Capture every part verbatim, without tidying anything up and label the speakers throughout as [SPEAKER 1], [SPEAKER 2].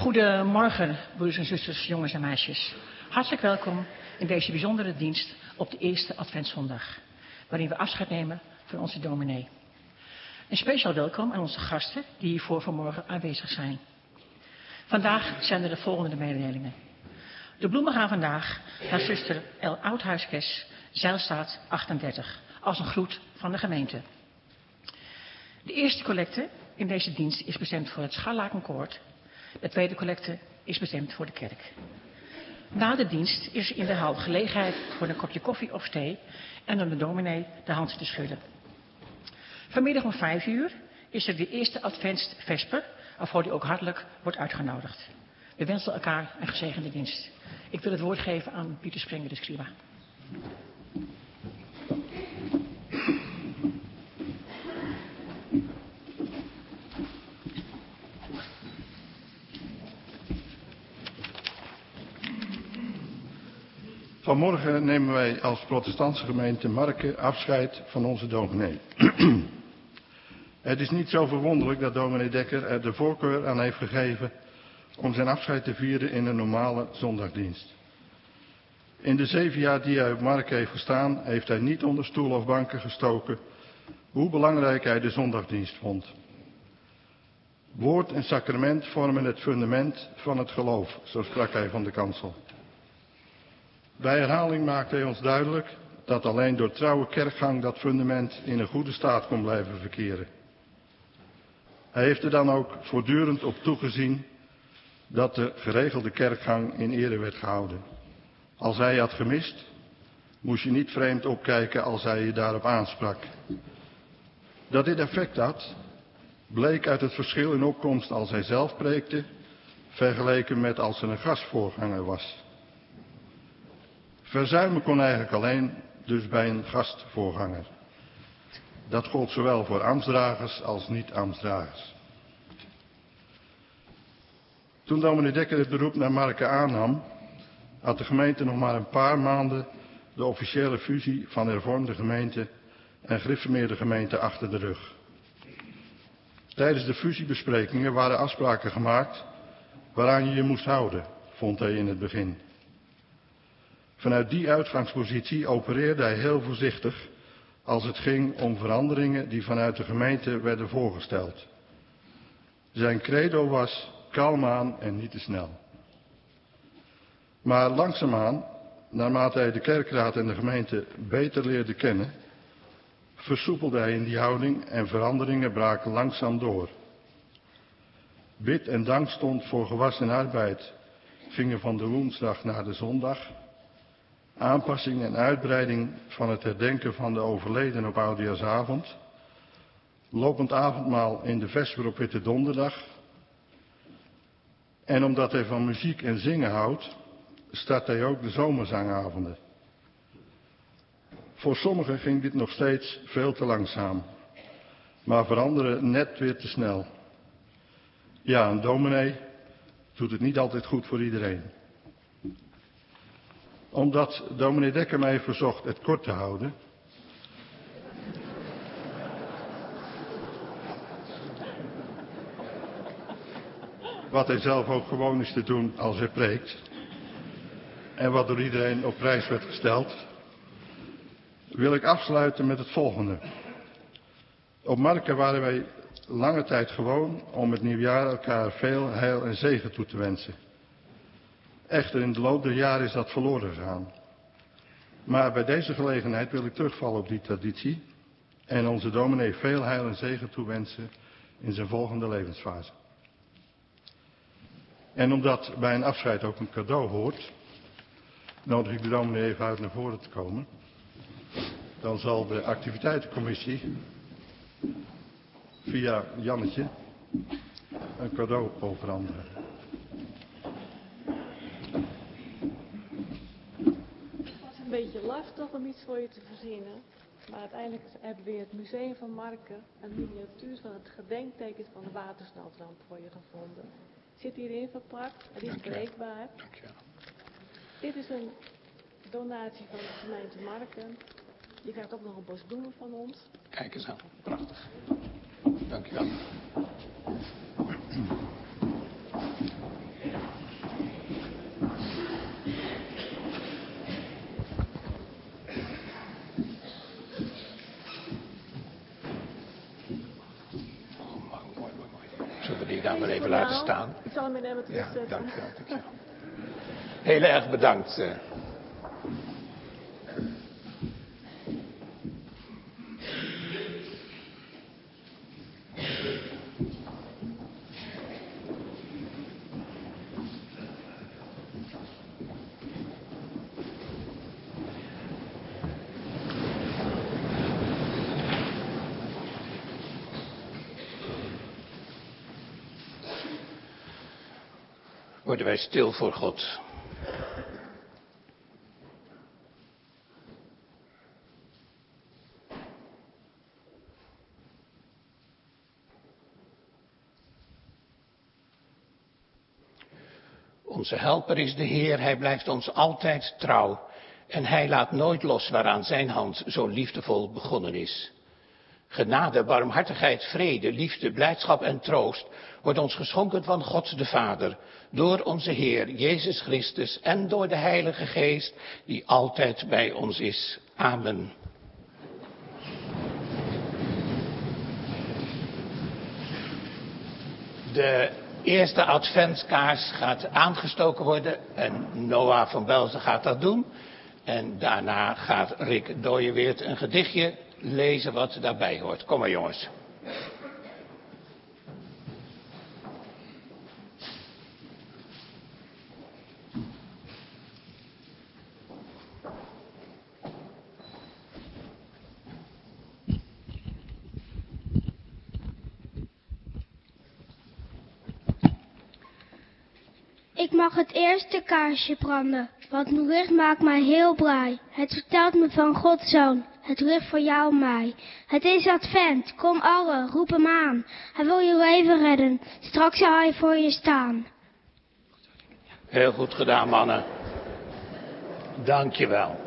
[SPEAKER 1] Goedemorgen, broeders en zusters, jongens en meisjes. Hartelijk welkom in deze bijzondere dienst op de eerste Adventszondag, waarin we afscheid nemen van onze dominee. Een speciaal welkom aan onze gasten die hiervoor vanmorgen aanwezig zijn. Vandaag zijn er de volgende mededelingen. De bloemen gaan vandaag naar zuster El Oudhuiskes, Zijlstraat achtendertig, als een groet van de gemeente. De eerste collecte in deze dienst is bestemd voor het Scharlakenkoord. De tweede collecte is bestemd voor de kerk. Na de dienst is er in de hal gelegenheid voor een kopje koffie of thee en om de dominee de hand te schudden. Vanmiddag om vijf uur is er de eerste Adventsvesper, waarvoor die ook hartelijk wordt uitgenodigd. We wensen elkaar een gezegende dienst. Ik wil het woord geven aan Pieter Sprenger, de scriba.
[SPEAKER 2] Vanmorgen nemen wij als protestantse gemeente Marken afscheid van onze dominee. Het is niet zo verwonderlijk dat dominee Dekker er de voorkeur aan heeft gegeven om zijn afscheid te vieren in een normale zondagdienst. In de zeven jaar die hij op Marken heeft gestaan, heeft hij niet onder stoel of banken gestoken hoe belangrijk hij de zondagdienst vond. Woord en sacrament vormen het fundament van het geloof, zo sprak hij van de kansel. Bij herhaling maakte hij ons duidelijk dat alleen door trouwe kerkgang dat fundament in een goede staat kon blijven verkeren. Hij heeft er dan ook voortdurend op toegezien dat de geregelde kerkgang in ere werd gehouden. Als hij had gemist, moest je niet vreemd opkijken als hij je daarop aansprak. Dat dit effect had, bleek uit het verschil in opkomst als hij zelf preekte, vergeleken met als er een gastvoorganger was. Verzuimen kon eigenlijk alleen dus bij een gastvoorganger. Dat gold zowel voor ambtsdragers als niet-ambtsdragers. Toen dominee Dekker het beroep naar Marken aannam, had de gemeente nog maar een paar maanden de officiële fusie van hervormde gemeente en gereformeerde gemeente achter de rug. Tijdens de fusiebesprekingen waren afspraken gemaakt waaraan je je moest houden, vond hij in het begin. Vanuit die uitgangspositie opereerde hij heel voorzichtig als het ging om veranderingen die vanuit de gemeente werden voorgesteld. Zijn credo was kalm aan en niet te snel. Maar langzaamaan, naarmate hij de kerkraad en de gemeente beter leerde kennen, versoepelde hij in die houding en veranderingen braken langzaam door. Bid en dankstond voor gewas en arbeid gingen van de woensdag naar de zondag. Aanpassing en uitbreiding van het herdenken van de overleden op Oudejaarsavond. Lopend avondmaal in de vesper op Witte Donderdag. En omdat hij van muziek en zingen houdt, start hij ook de zomerzangavonden. Voor sommigen ging dit nog steeds veel te langzaam. Maar voor anderen net weer te snel. Ja, een dominee doet het niet altijd goed voor iedereen. Omdat dominee Dekker mij verzocht het kort te houden, wat hij zelf ook gewoon is te doen als hij preekt, en wat door iedereen op prijs werd gesteld, wil ik afsluiten met het volgende. Op Marken waren wij lange tijd gewoon om het nieuwjaar elkaar veel heil en zegen toe te wensen. Echter, in de loop der jaren is dat verloren gegaan. Maar bij deze gelegenheid wil ik terugvallen op die traditie en onze dominee veel heil en zegen toewensen in zijn volgende levensfase. En omdat bij een afscheid ook een cadeau hoort, nodig ik de dominee even uit naar voren te komen. Dan zal de activiteitencommissie via Jannetje een cadeau overhandigen.
[SPEAKER 3] Een beetje lastig om iets voor je te verzinnen, maar uiteindelijk hebben we in het museum van Marken een miniatuur van het gedenkteken van de watersnoodramp voor je gevonden. Zit hierin verpakt, het is breekbaar. Dit is een donatie van de gemeente Marken. Je krijgt ook nog een bos bloemen van ons.
[SPEAKER 4] Kijk eens aan, prachtig. Dank je wel. Zullen we die dan maar even laten staan?
[SPEAKER 3] Ik zal hem in even
[SPEAKER 4] Ja,
[SPEAKER 3] terugzetten.
[SPEAKER 4] dankjewel, dankjewel. Heel erg bedankt. eh. Worden wij stil voor God. Onze helper is de Heer, hij blijft ons altijd trouw. En hij laat nooit los waaraan zijn hand zo liefdevol begonnen is. Genade, barmhartigheid, vrede, liefde, blijdschap en troost wordt ons geschonken van God de Vader, door onze Heer Jezus Christus en door de Heilige Geest, die altijd bij ons is. Amen. De eerste adventskaars gaat aangestoken worden en Noah van Belzen gaat dat doen. En daarna gaat Rick Dooyeweert een gedichtje lezen wat daarbij hoort. Kom maar jongens.
[SPEAKER 5] Ik mag het eerste kaarsje branden, want mijn rug maakt mij heel blij. Het vertelt me van Gods Zoon, het rug voor jou en mij. Het is advent, kom allen, roep hem aan. Hij wil je leven redden, straks zal hij voor je staan.
[SPEAKER 4] Heel goed gedaan, mannen. Dank je wel.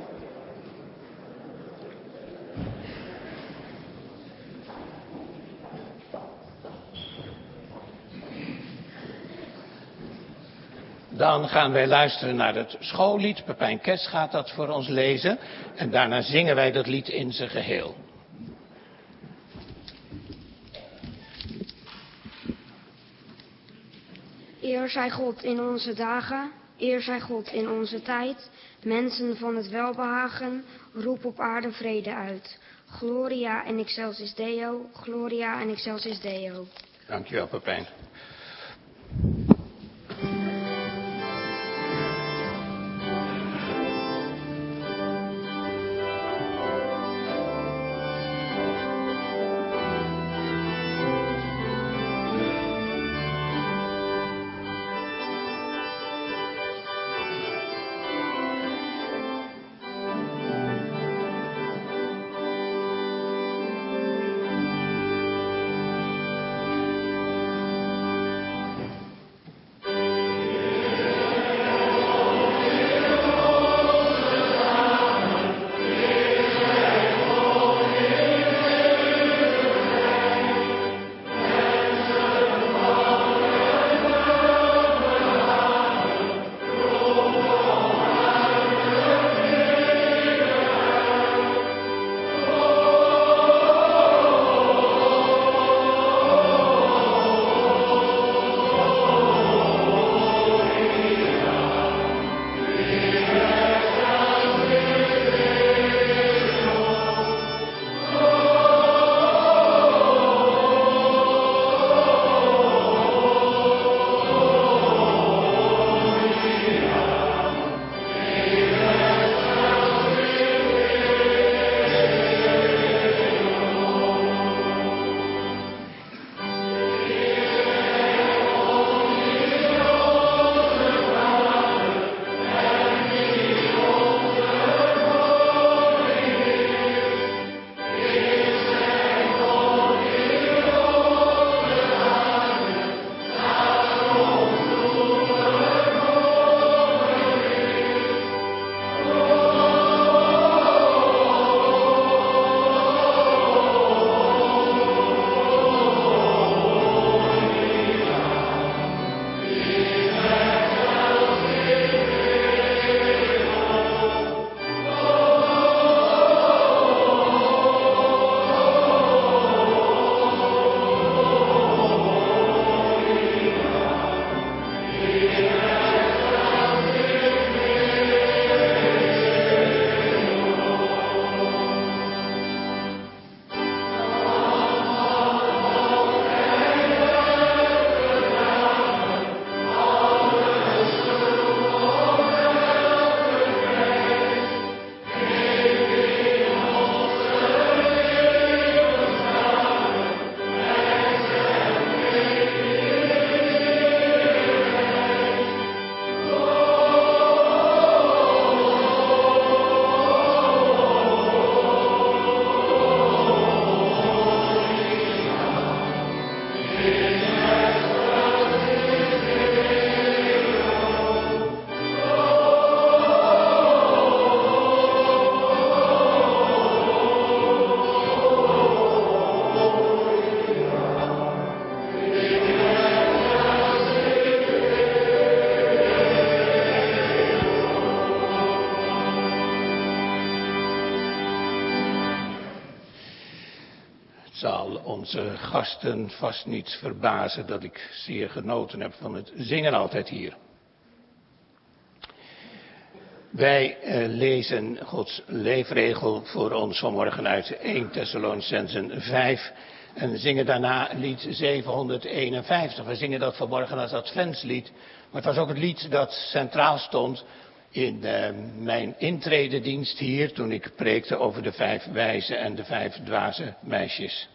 [SPEAKER 4] Dan gaan wij luisteren naar het schoollied. Pepijn Kes gaat dat voor ons lezen. En daarna zingen wij dat lied in zijn geheel.
[SPEAKER 6] Eer zij God in onze dagen, eer zij God in onze tijd. Mensen van het welbehagen, roep op aarde vrede uit. Gloria en excelsis Deo, Gloria en excelsis Deo.
[SPEAKER 4] Dankjewel, Pepijn. zal onze gasten vast niet verbazen dat ik zeer genoten heb van het zingen altijd hier. Wij uh, lezen Gods leefregel voor ons vanmorgen uit Eerste Thessalonicenzen vijf en zingen daarna lied zevenhonderdeenenvijftig. We zingen dat vanmorgen als adventslied, maar het was ook het lied dat centraal stond in uh, mijn intrededienst hier toen ik preekte over de vijf wijze en de vijf dwaze meisjes.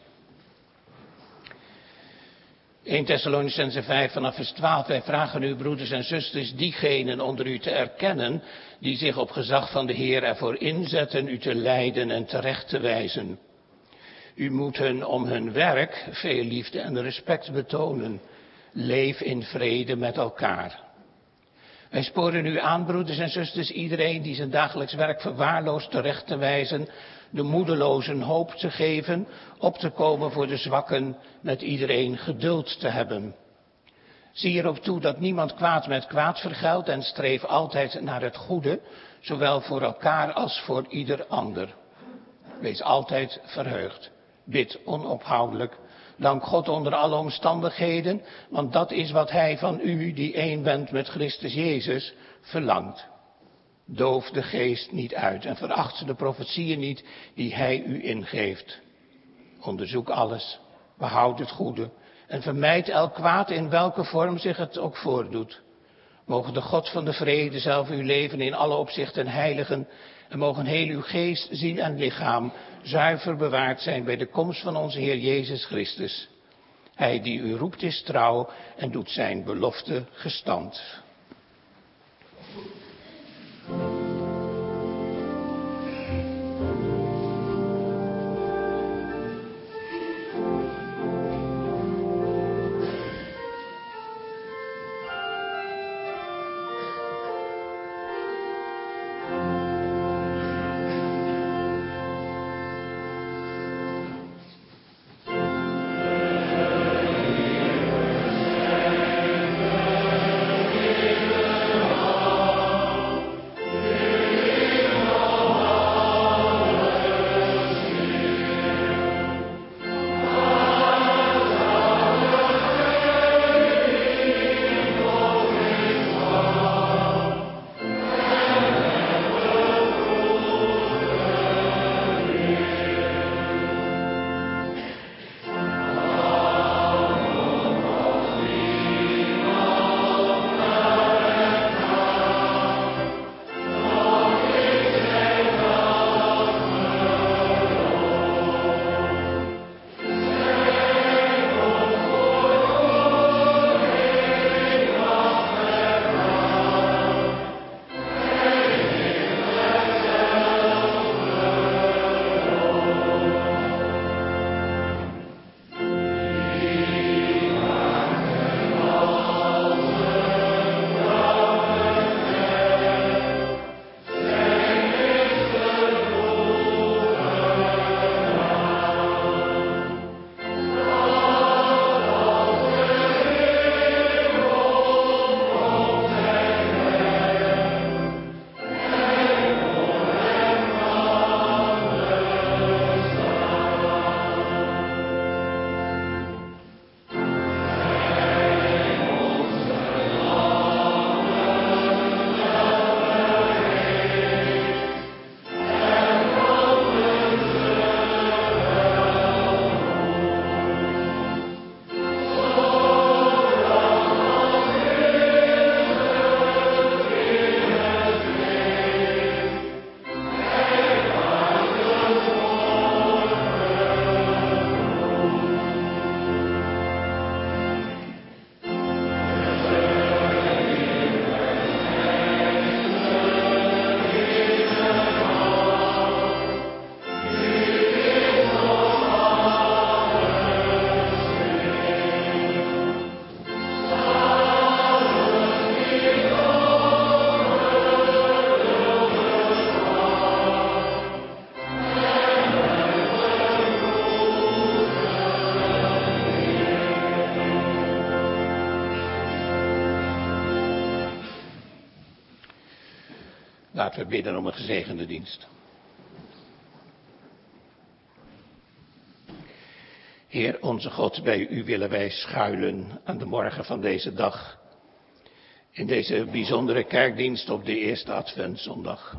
[SPEAKER 4] Eerste Thessalonicenzen vijf vanaf vers twaalf. Wij vragen u, broeders en zusters, diegenen onder u te erkennen die zich op gezag van de Heer ervoor inzetten u te leiden en terecht te wijzen. U moet hun om hun werk veel liefde en respect betonen. Leef in vrede met elkaar. Wij sporen u aan, broeders en zusters, iedereen die zijn dagelijks werk verwaarloost terecht te wijzen, de moedelozen hoop te geven, op te komen voor de zwakken, met iedereen geduld te hebben. Zie erop toe dat niemand kwaad met kwaad vergeldt en streef altijd naar het goede, zowel voor elkaar als voor ieder ander. Wees altijd verheugd. Bid onophoudelijk. Dank God onder alle omstandigheden, want dat is wat Hij van u, die één bent met Christus Jezus, verlangt. Doof de geest niet uit en veracht de profetieën niet die Hij u ingeeft. Onderzoek alles, behoud het goede en vermijd elk kwaad in welke vorm zich het ook voordoet. Mogen de God van de vrede zelf uw leven in alle opzichten heiligen en mogen heel uw geest, ziel en lichaam zuiver bewaard zijn bij de komst van onze Heer Jezus Christus. Hij die u roept is trouw en doet zijn belofte gestand. Laten we bidden om een gezegende dienst. Heer onze God, bij u willen wij schuilen aan de morgen van deze dag. In deze bijzondere kerkdienst op de eerste Adventszondag.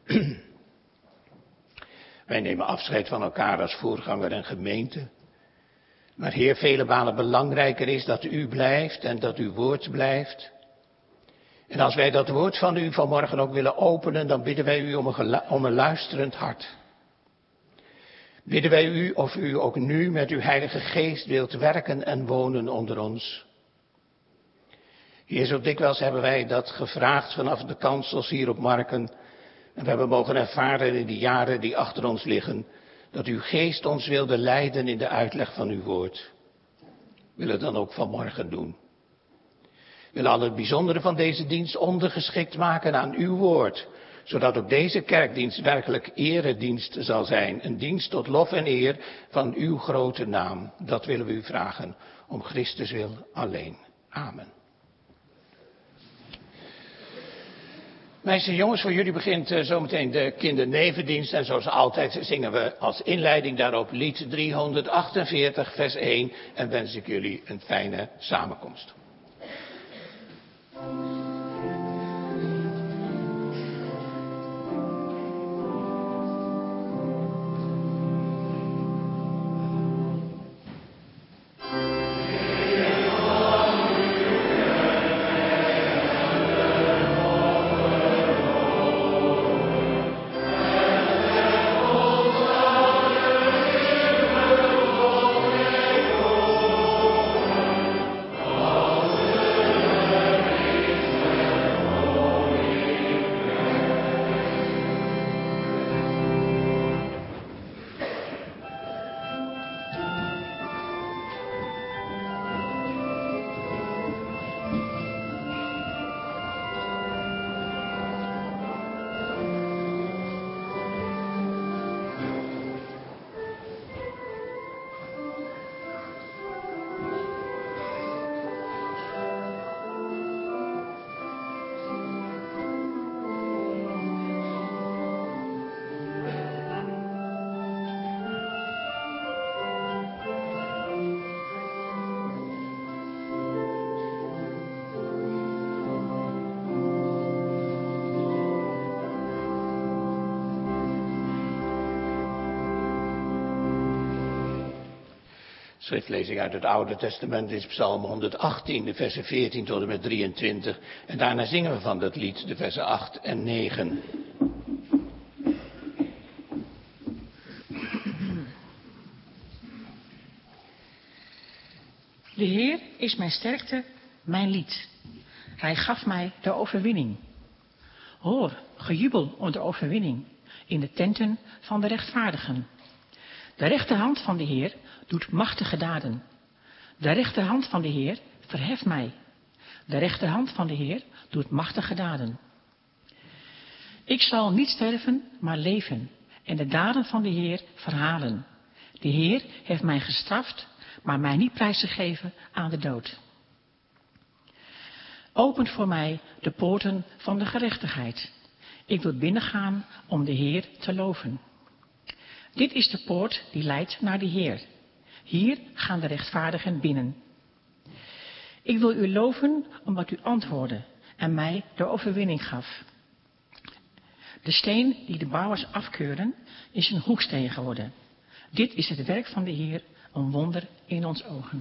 [SPEAKER 4] Wij nemen afscheid van elkaar als voorganger en gemeente. Maar Heer, vele malen belangrijker is dat u blijft en dat uw woord blijft. En als wij dat woord van u vanmorgen ook willen openen, dan bidden wij u om een, om een luisterend hart. Bidden wij u of u ook nu met uw Heilige Geest wilt werken en wonen onder ons. Heer, zo dikwijls hebben wij dat gevraagd vanaf de kansels hier op Marken. En we hebben mogen ervaren in de jaren die achter ons liggen, dat uw Geest ons wilde leiden in de uitleg van uw woord. We willen het dan ook vanmorgen doen. We willen al het bijzondere van deze dienst ondergeschikt maken aan uw woord, zodat ook deze kerkdienst werkelijk eredienst zal zijn. Een dienst tot lof en eer van uw grote naam. Dat willen we u vragen, om Christus wil alleen. Amen. Meisjes en jongens, voor jullie begint uh, zometeen de kindernevendienst. En zoals altijd zingen we als inleiding daarop lied driehonderdachtenveertig, vers één. En wens ik jullie een fijne samenkomst. Schriftlezing uit het Oude Testament is Psalm honderdachttien, de versen veertien tot en met drieëntwintig. En daarna zingen we van dat lied de versen acht en negen.
[SPEAKER 1] De Heer is mijn sterkte, mijn lied. Hij gaf mij de overwinning. Hoor, gejubel om de overwinning in de tenten van de rechtvaardigen. De rechterhand van de Heer doet machtige daden. De rechterhand van de Heer verheft mij. De rechterhand van de Heer doet machtige daden. Ik zal niet sterven, maar leven en de daden van de Heer verhalen. De Heer heeft mij gestraft, maar mij niet prijsgegeven aan de dood. Opent voor mij de poorten van de gerechtigheid. Ik wil binnengaan om de Heer te loven. Dit is de poort die leidt naar de Heer. Hier gaan de rechtvaardigen binnen. Ik wil u loven omdat u antwoordde en mij de overwinning gaf. De steen die de bouwers afkeuren is een hoeksteen geworden. Dit is het werk van de Heer, een wonder in ons ogen.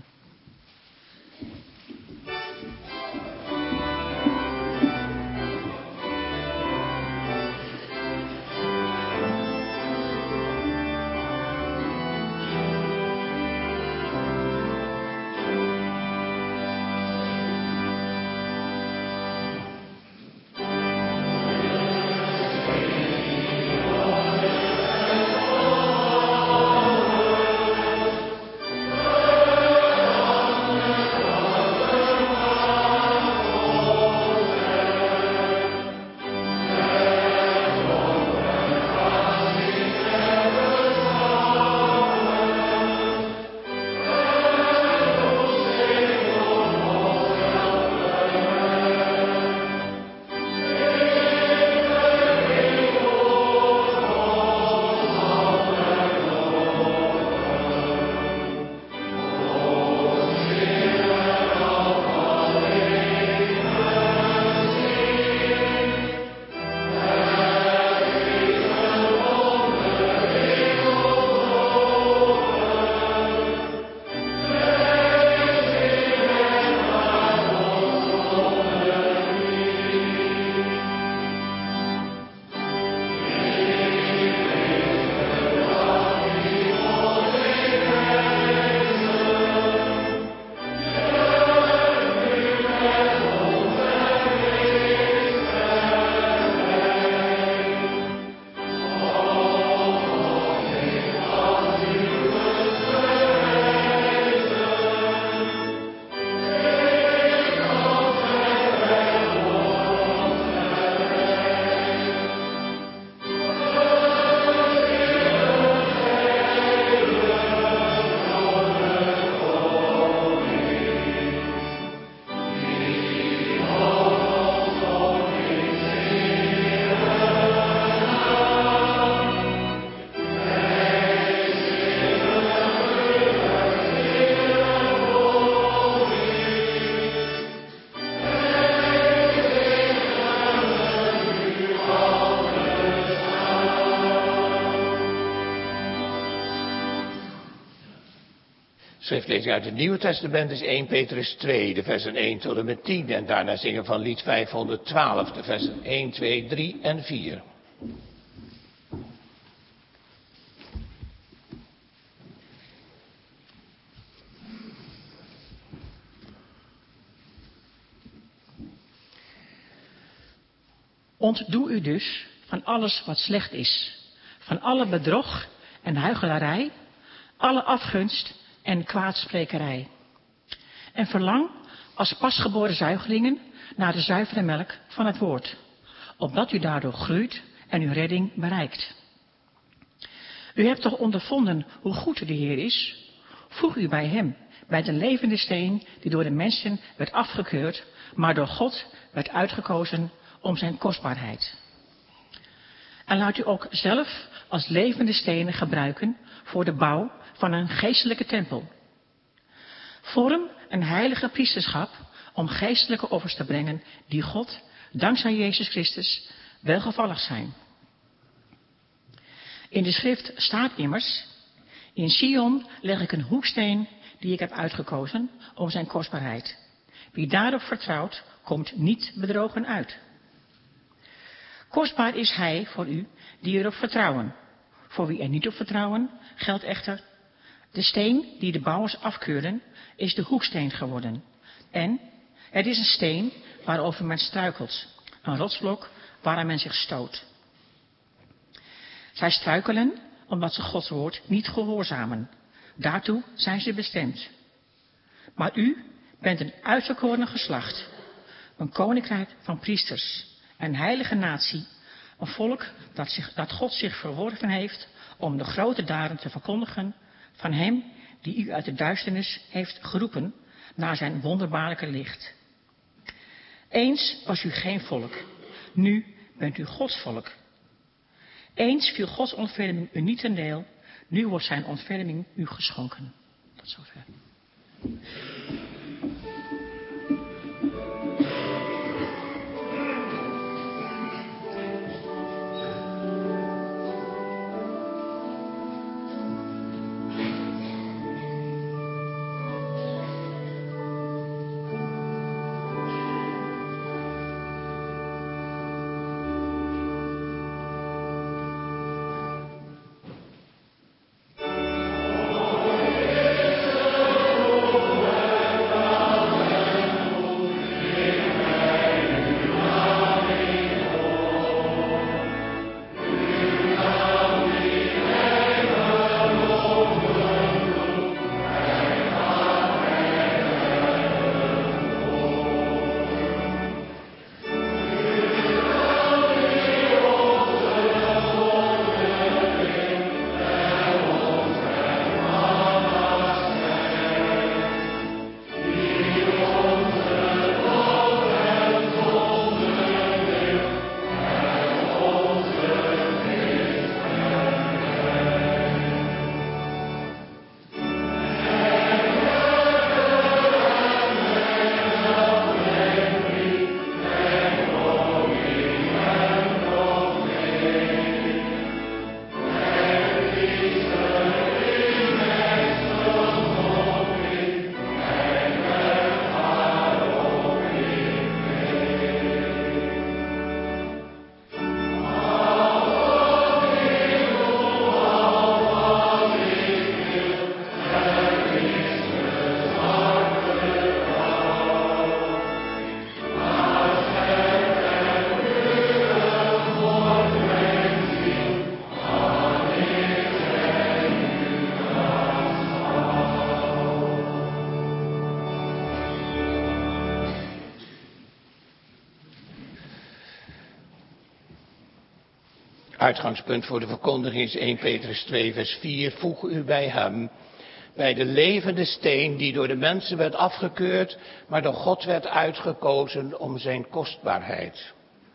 [SPEAKER 7] Oh
[SPEAKER 4] Schriftlezing uit het Nieuwe Testament is Eerste Petrus twee, de versen één tot en met tien. En daarna zingen van lied vijfhonderdtwaalf, de versen één, twee, drie en vier.
[SPEAKER 1] Ontdoe u dus van alles wat slecht is, van alle bedrog en huichelarij, alle afgunst en kwaadsprekerij. En verlang als pasgeboren zuigelingen naar de zuivere melk van het woord, opdat u daardoor groeit en uw redding bereikt. U hebt toch ondervonden hoe goed de Heer is? Voeg u bij hem, bij de levende steen die door de mensen werd afgekeurd, maar door God werd uitgekozen om zijn kostbaarheid. En laat u ook zelf als levende stenen gebruiken voor de bouw van een geestelijke tempel. Vorm een heilige priesterschap om geestelijke offers te brengen die God, dankzij Jezus Christus, welgevallig zijn. In de schrift staat immers: in Sion leg ik een hoeksteen die ik heb uitgekozen om zijn kostbaarheid. Wie daarop vertrouwt, komt niet bedrogen uit. Kostbaar is hij voor u die erop vertrouwen. Voor wie er niet op vertrouwen, geldt echter: de steen die de bouwers afkeuren, is de hoeksteen geworden. En het is een steen waarover men struikelt, een rotsblok waaraan men zich stoot. Zij struikelen omdat ze Gods woord niet gehoorzamen. Daartoe zijn ze bestemd. Maar u bent een uitverkoren geslacht, een koninkrijk van priesters, een heilige natie, een volk dat, zich, dat God zich verworven heeft om de grote daden te verkondigen van hem die u uit de duisternis heeft geroepen naar zijn wonderbaarlijke licht. Eens was u geen volk, nu bent u Gods volk. Eens viel Gods ontferming u niet ten deel, nu wordt zijn ontferming u geschonken. Tot zover.
[SPEAKER 4] Uitgangspunt voor de verkondiging is Eerste Petrus twee vers vier. Voeg u bij hem, bij de levende steen die door de mensen werd afgekeurd, maar door God werd uitgekozen om zijn kostbaarheid.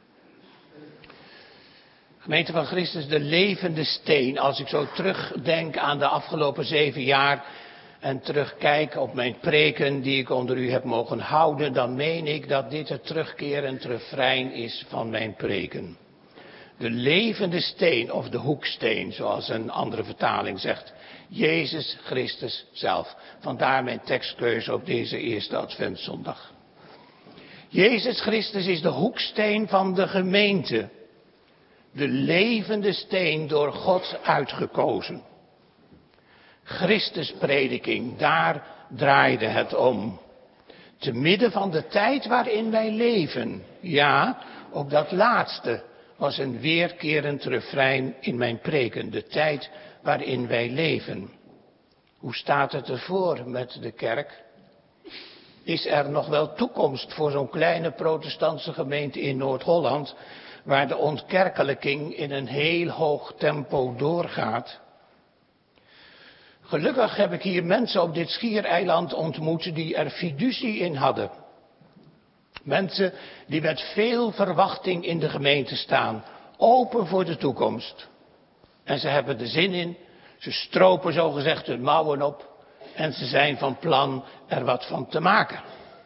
[SPEAKER 4] Gemeente van Christus, de levende steen. Als ik zo terugdenk aan de afgelopen zeven jaar en terugkijk op mijn preken die ik onder u heb mogen houden, dan meen ik dat dit het terugkerend refrein is van mijn preken. De levende steen of de hoeksteen, zoals een andere vertaling zegt. Jezus Christus zelf. Vandaar mijn tekstkeuze op deze eerste Adventszondag. Jezus Christus is de hoeksteen van de gemeente. De levende steen door God uitgekozen. Christusprediking, daar draaide het om. Te midden van de tijd waarin wij leven. Ja, ook dat laatste was een weerkerend refrein in mijn preken. De tijd waarin wij leven. Hoe staat het ervoor met de kerk? Is er nog wel toekomst voor zo'n kleine protestantse gemeente in Noord-Holland, waar de ontkerkelijking in een heel hoog tempo doorgaat? Gelukkig heb ik hier mensen op dit schiereiland ontmoet die er fiducie in hadden. Mensen die met veel verwachting in de gemeente staan, open voor de toekomst. En ze hebben er zin in, ze stropen zogezegd hun mouwen op en ze zijn van plan er wat van te maken.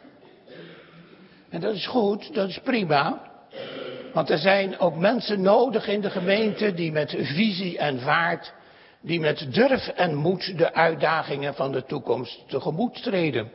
[SPEAKER 4] En dat is goed, dat is prima. Want er zijn ook mensen nodig in de gemeente die met visie en vaart, die met durf en moed de uitdagingen van de toekomst tegemoet treden.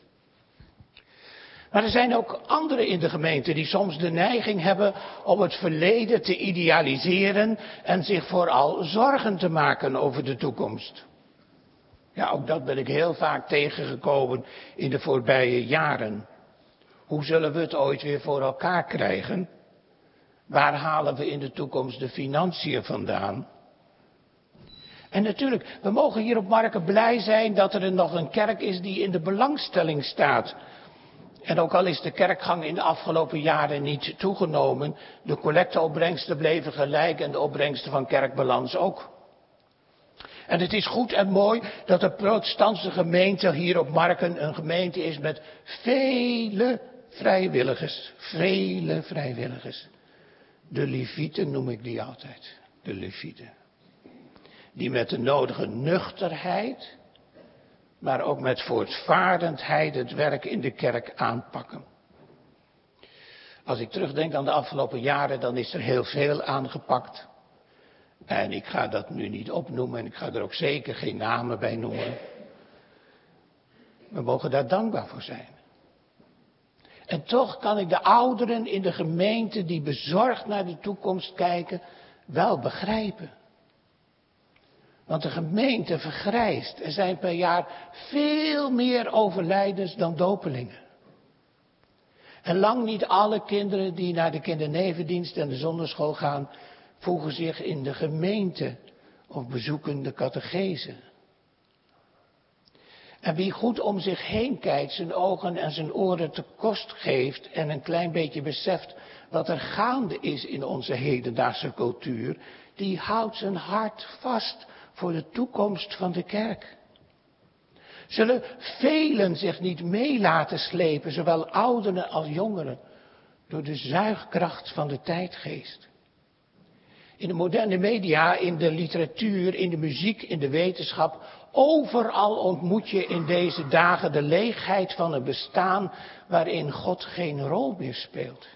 [SPEAKER 4] Maar er zijn ook anderen in de gemeente die soms de neiging hebben om het verleden te idealiseren en zich vooral zorgen te maken over de toekomst. Ja, ook dat ben ik heel vaak tegengekomen in de voorbije jaren. Hoe zullen we het ooit weer voor elkaar krijgen? Waar halen we in de toekomst de financiën vandaan? En natuurlijk, we mogen hier op Marken blij zijn dat er nog een kerk is die in de belangstelling staat. En ook al is de kerkgang in de afgelopen jaren niet toegenomen, de collecteopbrengsten bleven gelijk en de opbrengsten van kerkbalans ook. En het is goed en mooi dat de protestantse gemeente hier op Marken een gemeente is met vele vrijwilligers. Vele vrijwilligers. De Levieten noem ik die altijd. De Levieten. Die met de nodige nuchterheid, maar ook met voortvarendheid het werk in de kerk aanpakken. Als ik terugdenk aan de afgelopen jaren, dan is er heel veel aangepakt. En ik ga dat nu niet opnoemen en ik ga er ook zeker geen namen bij noemen. We mogen daar dankbaar voor zijn. En toch kan ik de ouderen in de gemeente die bezorgd naar de toekomst kijken, wel begrijpen. Want de gemeente vergrijst. Er zijn per jaar veel meer overlijdens dan dopelingen. En lang niet alle kinderen die naar de kindernevendienst en de zonderschool gaan, voegen zich in de gemeente of bezoeken de catechese. En wie goed om zich heen kijkt, zijn ogen en zijn oren te kost geeft en een klein beetje beseft wat er gaande is in onze hedendaagse cultuur, die houdt zijn hart vast voor de toekomst van de kerk. Zullen velen zich niet mee laten slepen, zowel ouderen als jongeren, door de zuigkracht van de tijdgeest. In de moderne media, in de literatuur, in de muziek, in de wetenschap, overal ontmoet je in deze dagen de leegheid van een bestaan waarin God geen rol meer speelt.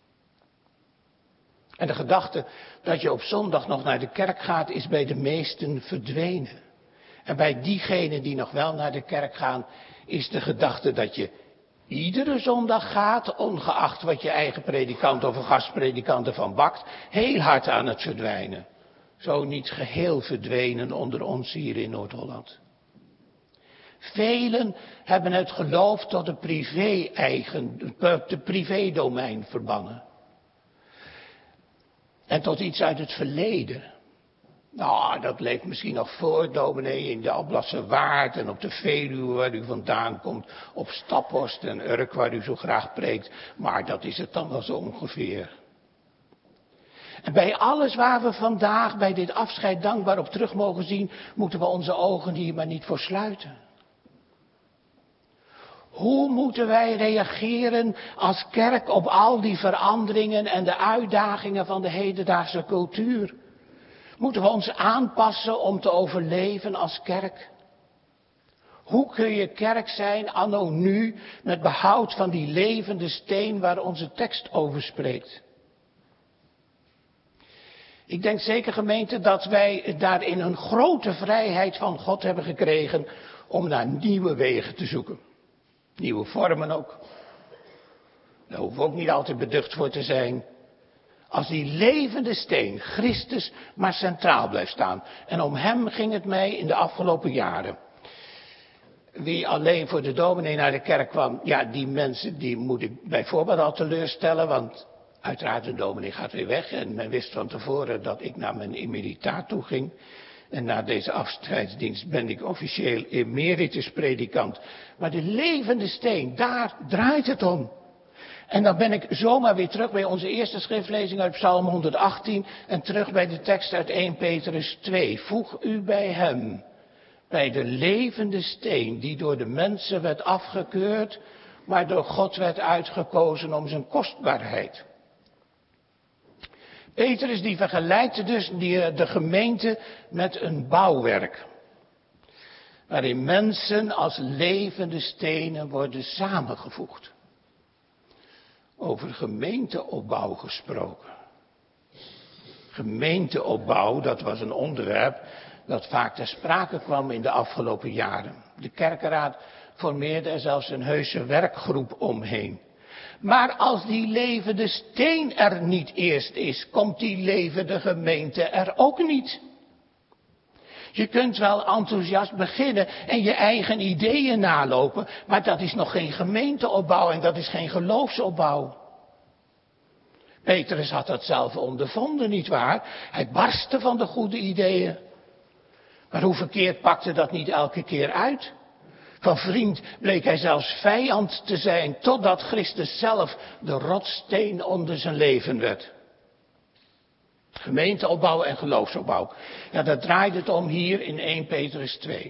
[SPEAKER 4] En de gedachte dat je op zondag nog naar de kerk gaat is bij de meesten verdwenen. En bij diegenen die nog wel naar de kerk gaan is de gedachte dat je iedere zondag gaat, ongeacht wat je eigen predikant of een gastpredikant ervan bakt, heel hard aan het verdwijnen. Zo niet geheel verdwenen onder ons hier in Noord-Holland. Velen hebben het geloof tot de privé-eigen, de privé-domein verbannen. En tot iets uit het verleden. Nou, dat leeft misschien nog voor, dominee, in de Alblasse Waard en op de Veluwe waar u vandaan komt. Op Staphorst en Urk waar u zo graag preekt. Maar dat is het dan wel zo ongeveer. En bij alles waar we vandaag bij dit afscheid dankbaar op terug mogen zien, moeten we onze ogen hier maar niet voor sluiten. Hoe moeten wij reageren als kerk op al die veranderingen en de uitdagingen van de hedendaagse cultuur? Moeten we ons aanpassen om te overleven als kerk? Hoe kun je kerk zijn anno nu met behoud van die levende steen waar onze tekst over spreekt? Ik denk zeker, gemeente, dat wij daarin een grote vrijheid van God hebben gekregen om naar nieuwe wegen te zoeken. Nieuwe vormen ook. Daar hoeven we ook niet altijd beducht voor te zijn. Als die levende steen, Christus, maar centraal blijft staan. En om hem ging het mij in de afgelopen jaren. Wie alleen voor de dominee naar de kerk kwam, ja, die mensen die moet ik bijvoorbeeld al teleurstellen, want uiteraard de dominee gaat weer weg en men wist van tevoren dat ik naar mijn emeritaat toe ging. En na deze afscheidsdienst ben ik officieel emeritus predikant. Maar de levende steen, daar draait het om. En dan ben ik zomaar weer terug bij onze eerste schriftlezing uit Psalm honderdachttien en terug bij de tekst uit eerste Petrus twee. Voeg u bij hem, bij de levende steen die door de mensen werd afgekeurd, maar door God werd uitgekozen om zijn kostbaarheid. Petrus die vergelijkte dus die, de gemeente met een bouwwerk, waarin mensen als levende stenen worden samengevoegd. Over gemeenteopbouw gesproken. Gemeenteopbouw, dat was een onderwerp dat vaak ter sprake kwam in de afgelopen jaren. De kerkenraad formeerde er zelfs een heuse werkgroep omheen. Maar als die levende steen er niet eerst is, komt die levende gemeente er ook niet. Je kunt wel enthousiast beginnen en je eigen ideeën nalopen, maar dat is nog geen gemeenteopbouw en dat is geen geloofsopbouw. Petrus had dat zelf ondervonden, nietwaar? Hij barstte van de goede ideeën. Maar hoe verkeerd pakte dat niet elke keer uit? Van vriend bleek hij zelfs vijand te zijn, totdat Christus zelf de rotsteen onder zijn leven werd. Gemeenteopbouw en geloofsopbouw. Ja, daar draait het om hier in eerste Petrus twee.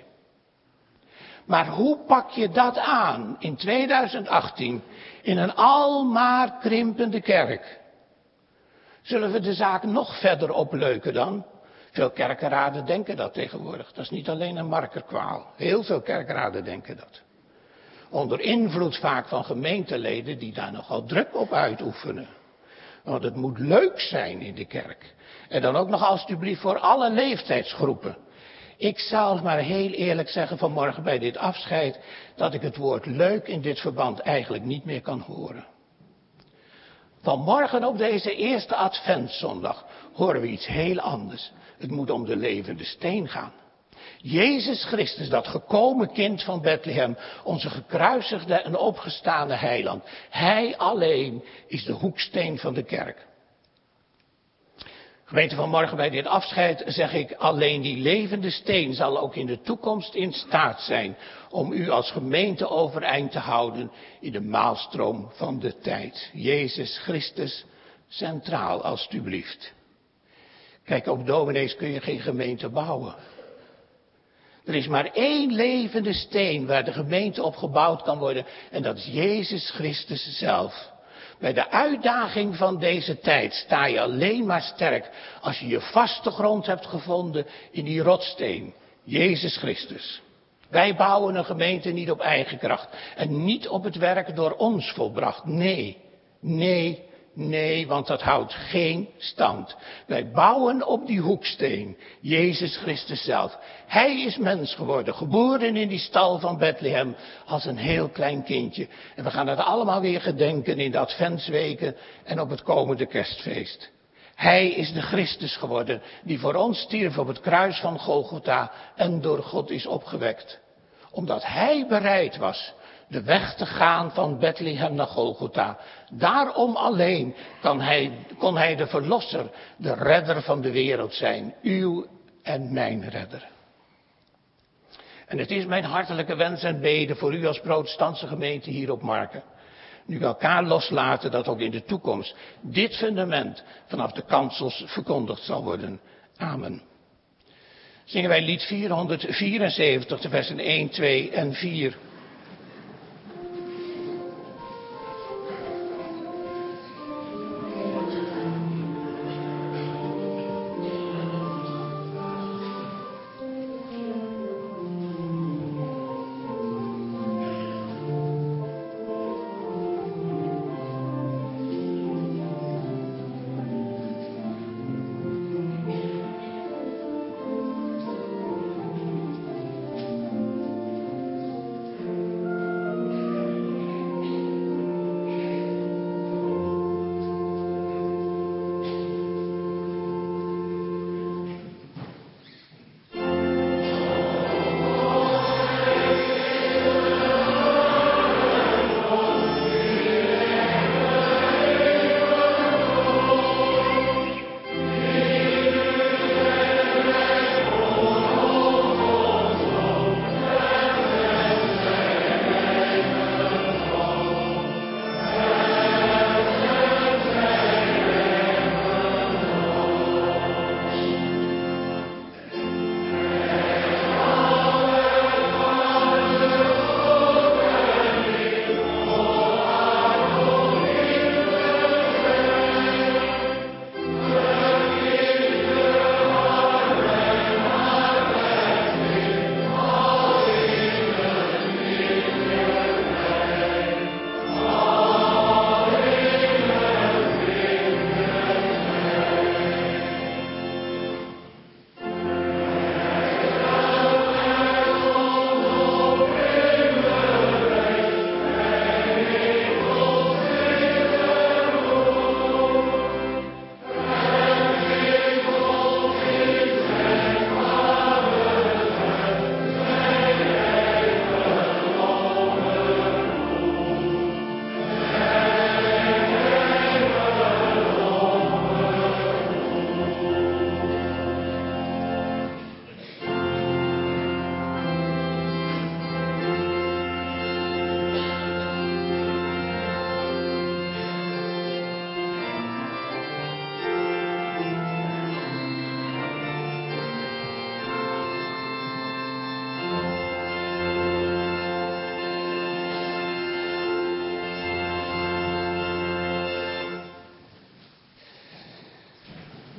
[SPEAKER 4] Maar hoe pak je dat aan in tweeduizend achttien in een almaar krimpende kerk? Zullen we de zaak nog verder opleuken dan? Veel kerkenraden denken dat tegenwoordig. Dat is niet alleen een markerkwaal. Heel veel kerkenraden denken dat. Onder invloed vaak van gemeenteleden die daar nogal druk op uitoefenen. Want het moet leuk zijn in de kerk. En dan ook nog alstublieft voor alle leeftijdsgroepen. Ik zal maar heel eerlijk zeggen vanmorgen bij dit afscheid, dat ik het woord leuk in dit verband eigenlijk niet meer kan horen. Vanmorgen op deze eerste adventszondag horen we iets heel anders. Het moet om de levende steen gaan. Jezus Christus, dat gekomen kind van Bethlehem, onze gekruisigde en opgestane heiland. Hij alleen is de hoeksteen van de kerk. Gemeente, vanmorgen bij dit afscheid zeg ik, alleen die levende steen zal ook in de toekomst in staat zijn om u als gemeente overeind te houden in de maalstroom van de tijd. Jezus Christus centraal, alstublieft. Kijk, op dominees kun je geen gemeente bouwen. Er is maar één levende steen waar de gemeente op gebouwd kan worden en dat is Jezus Christus zelf. Bij de uitdaging van deze tijd sta je alleen maar sterk als je je vaste grond hebt gevonden in die rotsteen, Jezus Christus. Wij bouwen een gemeente niet op eigen kracht en niet op het werk door ons volbracht. Nee, nee, nee, want dat houdt geen stand. Wij bouwen op die hoeksteen, Jezus Christus zelf. Hij is mens geworden, geboren in die stal van Bethlehem als een heel klein kindje. En we gaan het allemaal weer gedenken in de adventsweken en op het komende kerstfeest. Hij is de Christus geworden die voor ons stierf op het kruis van Golgotha en door God is opgewekt. Omdat hij bereid was de weg te gaan van Bethlehem naar Golgotha. Daarom alleen kan hij, kon hij de verlosser, de redder van de wereld zijn. Uw en mijn redder. En het is mijn hartelijke wens en bede voor u als protestantse gemeente hier op Marken. Nu we elkaar loslaten dat ook in de toekomst dit fundament vanaf de kansels verkondigd zal worden. Amen. Zingen wij lied vierhonderdvierenzeventig, de versen één, twee en vier.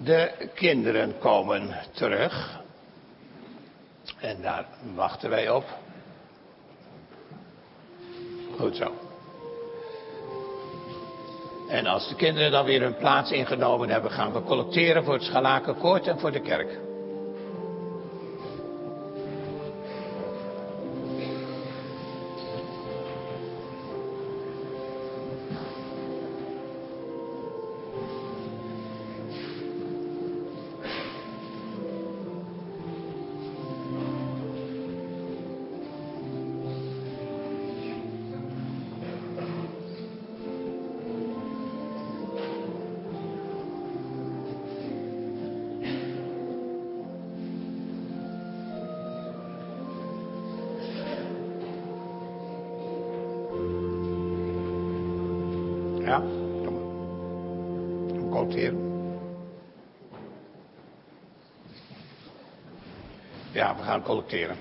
[SPEAKER 4] De kinderen komen terug. En daar wachten wij op. Goed zo. En als de kinderen dan weer hun plaats ingenomen hebben, gaan we collecteren voor het Schalakenkoord en voor de kerk. Ja, doe maar. Collecteren. Ja, we gaan collecteren.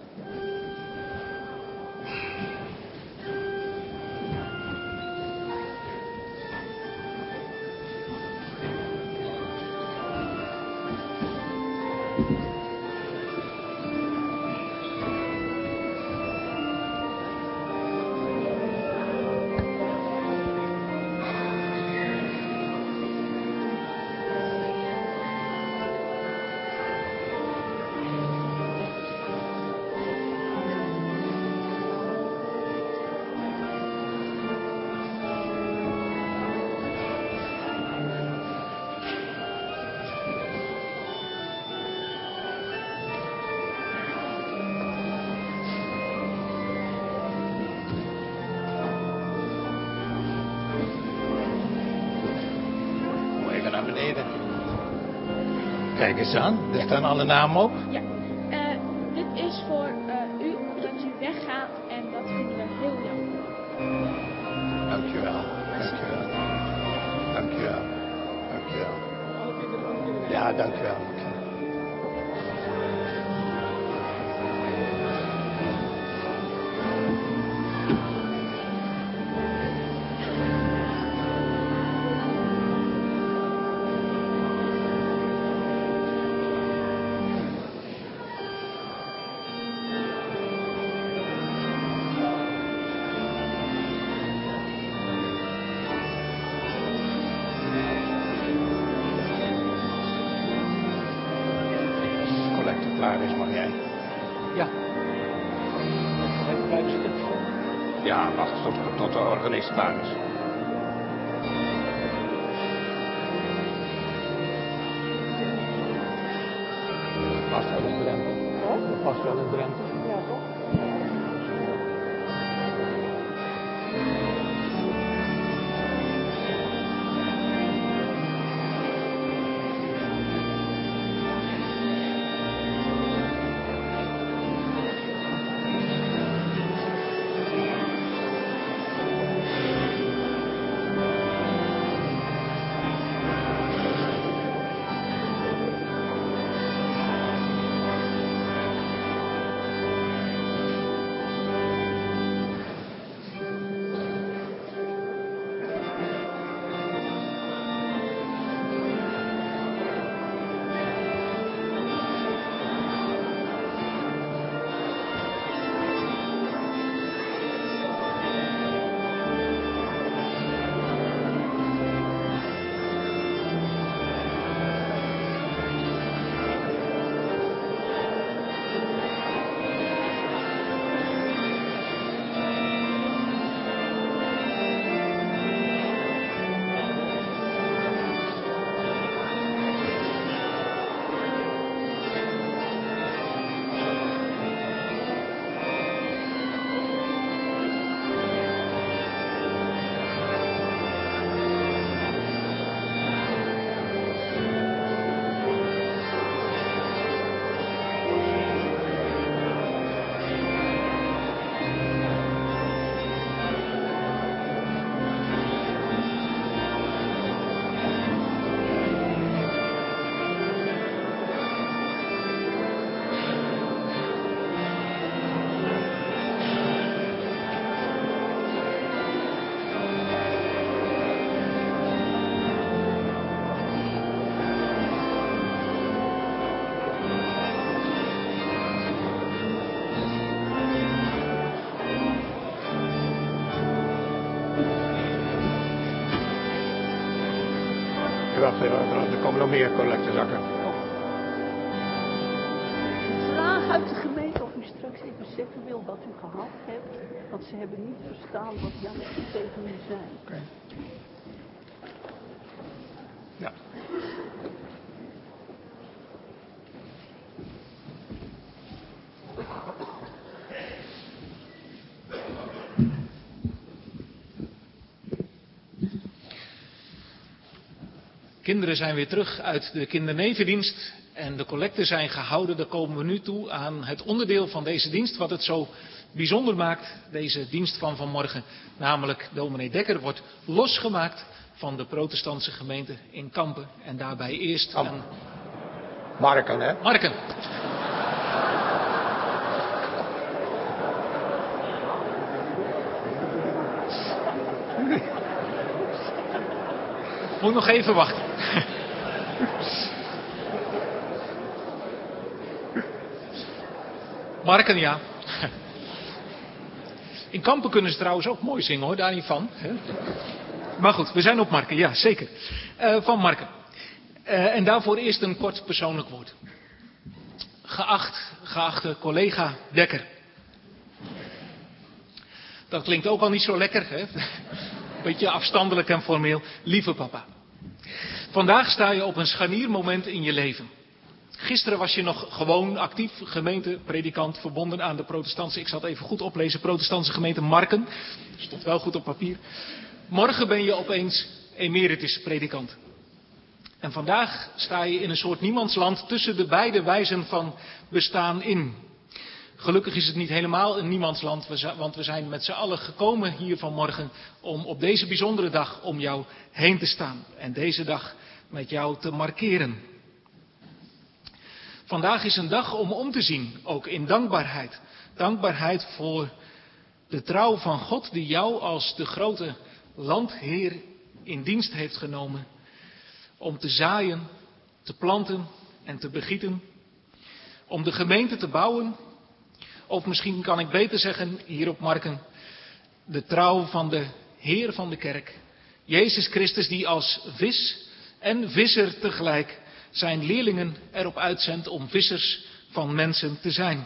[SPEAKER 4] Kijk eens aan, er staan alle namen op.
[SPEAKER 7] Ja, uh, dit is voor uh, u, omdat u weggaat en dat vinden we heel jammer.
[SPEAKER 4] Dankjewel, dankjewel. Dankjewel, dankjewel. Ja, dankjewel. Klaar is, mag jij?
[SPEAKER 1] Ja.
[SPEAKER 4] Ja, wacht tot, tot de organist klaar is. Dat past wel in Drenthe. Dat past wel in Drenthe.
[SPEAKER 3] Ja, toch?
[SPEAKER 4] Dankjewel, er komen nog meer collectezakken. Oh.
[SPEAKER 8] Vraag uit de gemeente of u straks even zeggen wil wat u gehad hebt. Want ze hebben niet verstaan wat Jan tegen u zei.
[SPEAKER 4] Oké. Okay. Ja.
[SPEAKER 9] Kinderen zijn weer terug uit de kindernevendienst en de collecten zijn gehouden. Dan komen we nu toe aan het onderdeel van deze dienst wat het zo bijzonder maakt, deze dienst van vanmorgen. Namelijk, dominee Dekker wordt losgemaakt van de protestantse gemeente in Kampen. En daarbij eerst
[SPEAKER 4] Kampen.
[SPEAKER 9] een...
[SPEAKER 4] Marken, hè?
[SPEAKER 9] Marken. Moet nog even wachten. Marken, ja. In Kampen kunnen ze trouwens ook mooi zingen hoor, daar niet van. Maar goed, we zijn op Marken, ja zeker. Uh, van Marken. Uh, en daarvoor eerst een kort persoonlijk woord. Geacht, geachte collega Dekker. Dat klinkt ook al niet zo lekker, hè? Beetje afstandelijk en formeel. Lieve papa. Vandaag sta je op een scharniermoment in je leven. Gisteren was je nog gewoon actief gemeente, predikant, verbonden aan de protestantse, ik zal het even goed oplezen, protestantse gemeente Marken. Stond wel goed op papier. Morgen ben je opeens emeritus predikant. En vandaag sta je in een soort niemandsland tussen de beide wijzen van bestaan in. Gelukkig is het niet helemaal een niemandsland, want we zijn met z'n allen gekomen hier vanmorgen om op deze bijzondere dag om jou heen te staan. En deze dag met jou te markeren. Vandaag is een dag om om te zien, ook in dankbaarheid. Dankbaarheid voor de trouw van God die jou als de grote landheer in dienst heeft genomen. Om te zaaien, te planten en te begieten. Om de gemeente te bouwen. Of misschien kan ik beter zeggen, hier op Marken, de trouw van de Heer van de kerk. Jezus Christus die als vis en visser tegelijk zijn leerlingen erop uitzendt om vissers van mensen te zijn.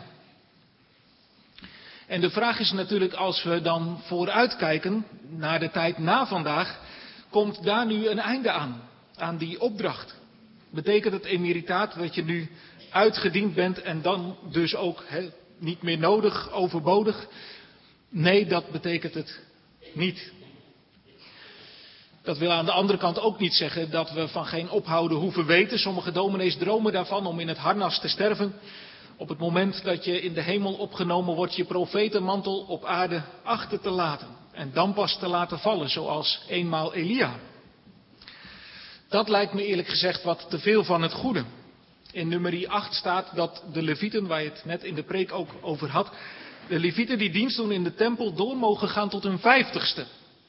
[SPEAKER 9] En de vraag is natuurlijk, als we dan vooruitkijken naar de tijd na vandaag, komt daar nu een einde aan, aan die opdracht? Betekent het emeritaat dat je nu uitgediend bent en dan dus ook he, niet meer nodig, overbodig? Nee, dat betekent het niet. Dat wil aan de andere kant ook niet zeggen dat we van geen ophouden hoeven weten. Sommige dominees dromen daarvan om in het harnas te sterven. Op het moment dat je in de hemel opgenomen wordt, je profetenmantel op aarde achter te laten. En dan pas te laten vallen, zoals eenmaal Elia. Dat lijkt me eerlijk gezegd wat te veel van het goede. In nummer acht staat dat de levieten, waar je het net in de preek ook over had, de levieten die dienst doen in de tempel door mogen gaan tot hun vijftigste.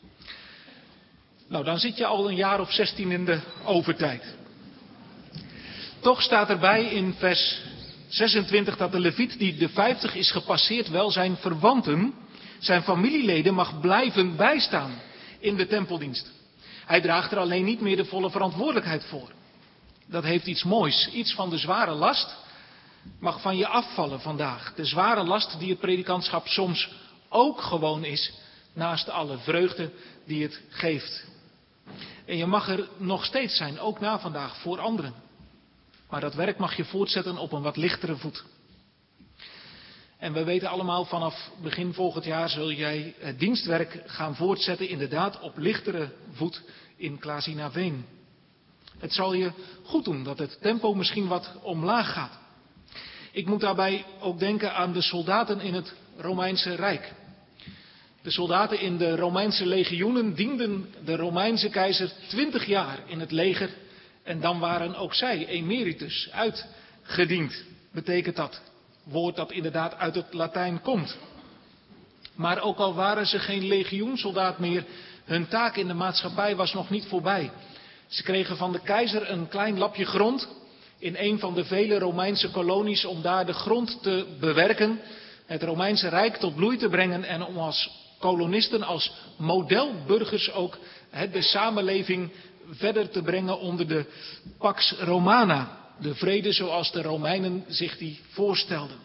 [SPEAKER 9] Nou, dan zit je al een jaar of zestien in de overtijd. Toch staat erbij in vers zesentwintig dat de leviet die de vijftig is gepasseerd wel zijn verwanten, zijn familieleden mag blijven bijstaan in de tempeldienst. Hij draagt er alleen niet meer de volle verantwoordelijkheid voor. Dat heeft iets moois, iets van de zware last mag van je afvallen vandaag. De zware last die het predikantschap soms ook gewoon is, naast alle vreugde die het geeft. En je mag er nog steeds zijn, ook na vandaag, voor anderen. Maar dat werk mag je voortzetten op een wat lichtere voet. En we weten allemaal, vanaf begin volgend jaar zul jij het dienstwerk gaan voortzetten, inderdaad op lichtere voet in Klazinaveen. Het zal je goed doen dat het tempo misschien wat omlaag gaat. Ik moet daarbij ook denken aan de soldaten in het Romeinse Rijk. De soldaten in de Romeinse legioenen dienden de Romeinse keizer twintig jaar in het leger. En dan waren ook zij emeritus, uitgediend, betekent dat. Woord dat inderdaad uit het Latijn komt. Maar ook al waren ze geen legioensoldaat meer, hun taak in de maatschappij was nog niet voorbij. Ze kregen van de keizer een klein lapje grond in een van de vele Romeinse kolonies om daar de grond te bewerken, het Romeinse Rijk tot bloei te brengen en om als kolonisten, als modelburgers ook de samenleving verder te brengen onder de Pax Romana. De vrede zoals de Romeinen zich die voorstelden.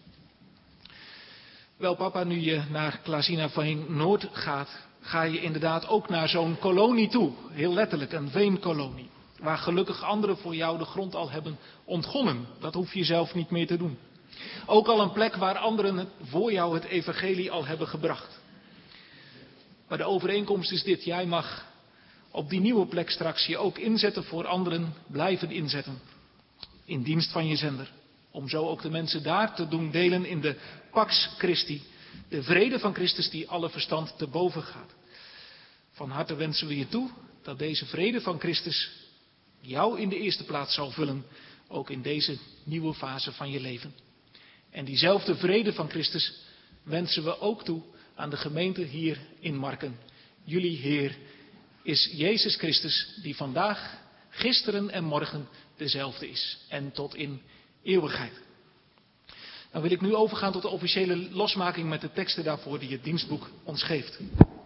[SPEAKER 9] Wel papa, nu je naar Klazinaveen Noord gaat, ga je inderdaad ook naar zo'n kolonie toe. Heel letterlijk, een veenkolonie. Waar gelukkig anderen voor jou de grond al hebben ontgonnen. Dat hoef je zelf niet meer te doen. Ook al een plek waar anderen voor jou het evangelie al hebben gebracht. Maar de overeenkomst is dit. Jij mag op die nieuwe plek straks je ook inzetten voor anderen. Blijven inzetten. In dienst van je zender. Om zo ook de mensen daar te doen delen in de Pax Christi. De vrede van Christus die alle verstand te boven gaat. Van harte wensen we je toe dat deze vrede van Christus jou in de eerste plaats zal vullen. Ook in deze nieuwe fase van je leven. En diezelfde vrede van Christus wensen we ook toe aan de gemeente hier in Marken. Jullie Heer is Jezus Christus die vandaag, gisteren en morgen dezelfde is. En tot in eeuwigheid. Dan wil ik nu overgaan tot de officiële losmaking met de teksten daarvoor die het dienstboek ons geeft.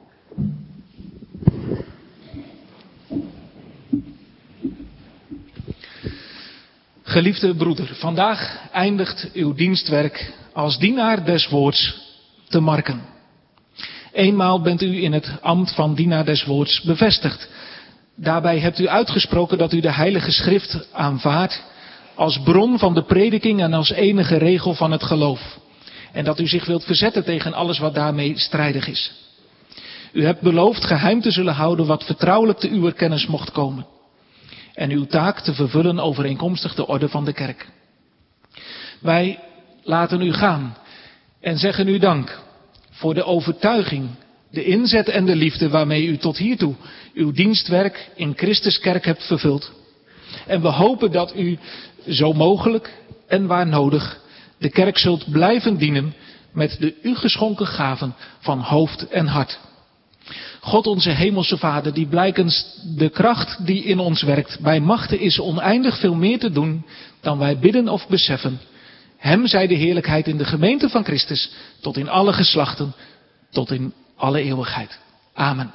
[SPEAKER 9] Geliefde broeder, vandaag eindigt uw dienstwerk als dienaar des woords te Marken. Eenmaal bent u in het ambt van dienaar des woords bevestigd. Daarbij hebt u uitgesproken dat u de Heilige Schrift aanvaardt als bron van de prediking en als enige regel van het geloof. En dat u zich wilt verzetten tegen alles wat daarmee strijdig is. U hebt beloofd geheim te zullen houden wat vertrouwelijk te uw kennis mocht komen. En uw taak te vervullen overeenkomstig de orde van de kerk. Wij laten u gaan en zeggen u dank voor de overtuiging, de inzet en de liefde waarmee u tot hiertoe uw dienstwerk in Christus kerk hebt vervuld. En we hopen dat u zo mogelijk en waar nodig de kerk zult blijven dienen met de u geschonken gaven van hoofd en hart. God onze hemelse Vader, die blijkens de kracht die in ons werkt bij machten is oneindig veel meer te doen dan wij bidden of beseffen. Hem zij de heerlijkheid in de gemeente van Christus tot in alle geslachten, tot in alle eeuwigheid. Amen.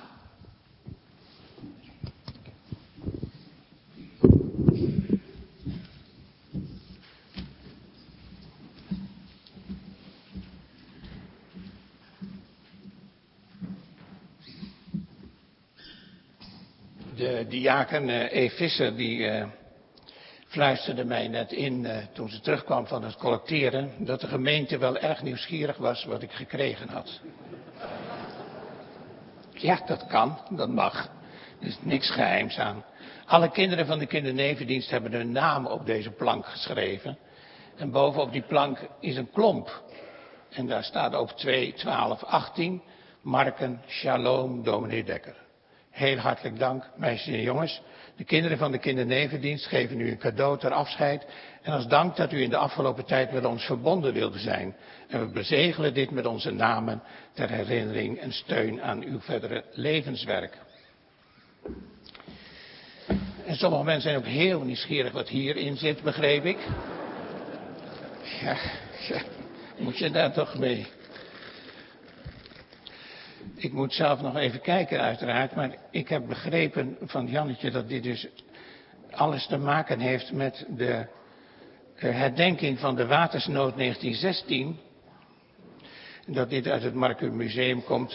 [SPEAKER 4] De diaken uh, E. Visser die uh, fluisterde mij net in uh, toen ze terugkwam van het collecteren dat de gemeente wel erg nieuwsgierig was wat ik gekregen had. Ja, dat kan, dat mag. Er is niks geheims aan. Alle kinderen van de kindernevendienst hebben hun naam op deze plank geschreven. En bovenop die plank is een klomp. En daar staat op twee twaalf achttien Marken Shalom Dominee Dekker. Heel hartelijk dank, meisjes en jongens. De kinderen van de kindernevendienst geven u een cadeau ter afscheid. En als dank dat u in de afgelopen tijd met ons verbonden wilde zijn. En we bezegelen dit met onze namen ter herinnering en steun aan uw verdere levenswerk. En sommige mensen zijn ook heel nieuwsgierig wat hierin zit, begreep ik. Ja, ja, moet je daar toch mee. Ik moet zelf nog even kijken uiteraard, maar ik heb begrepen van Jannetje dat dit dus alles te maken heeft met de herdenking van de watersnood negentien zestien. Dat dit uit het Marken Museum komt.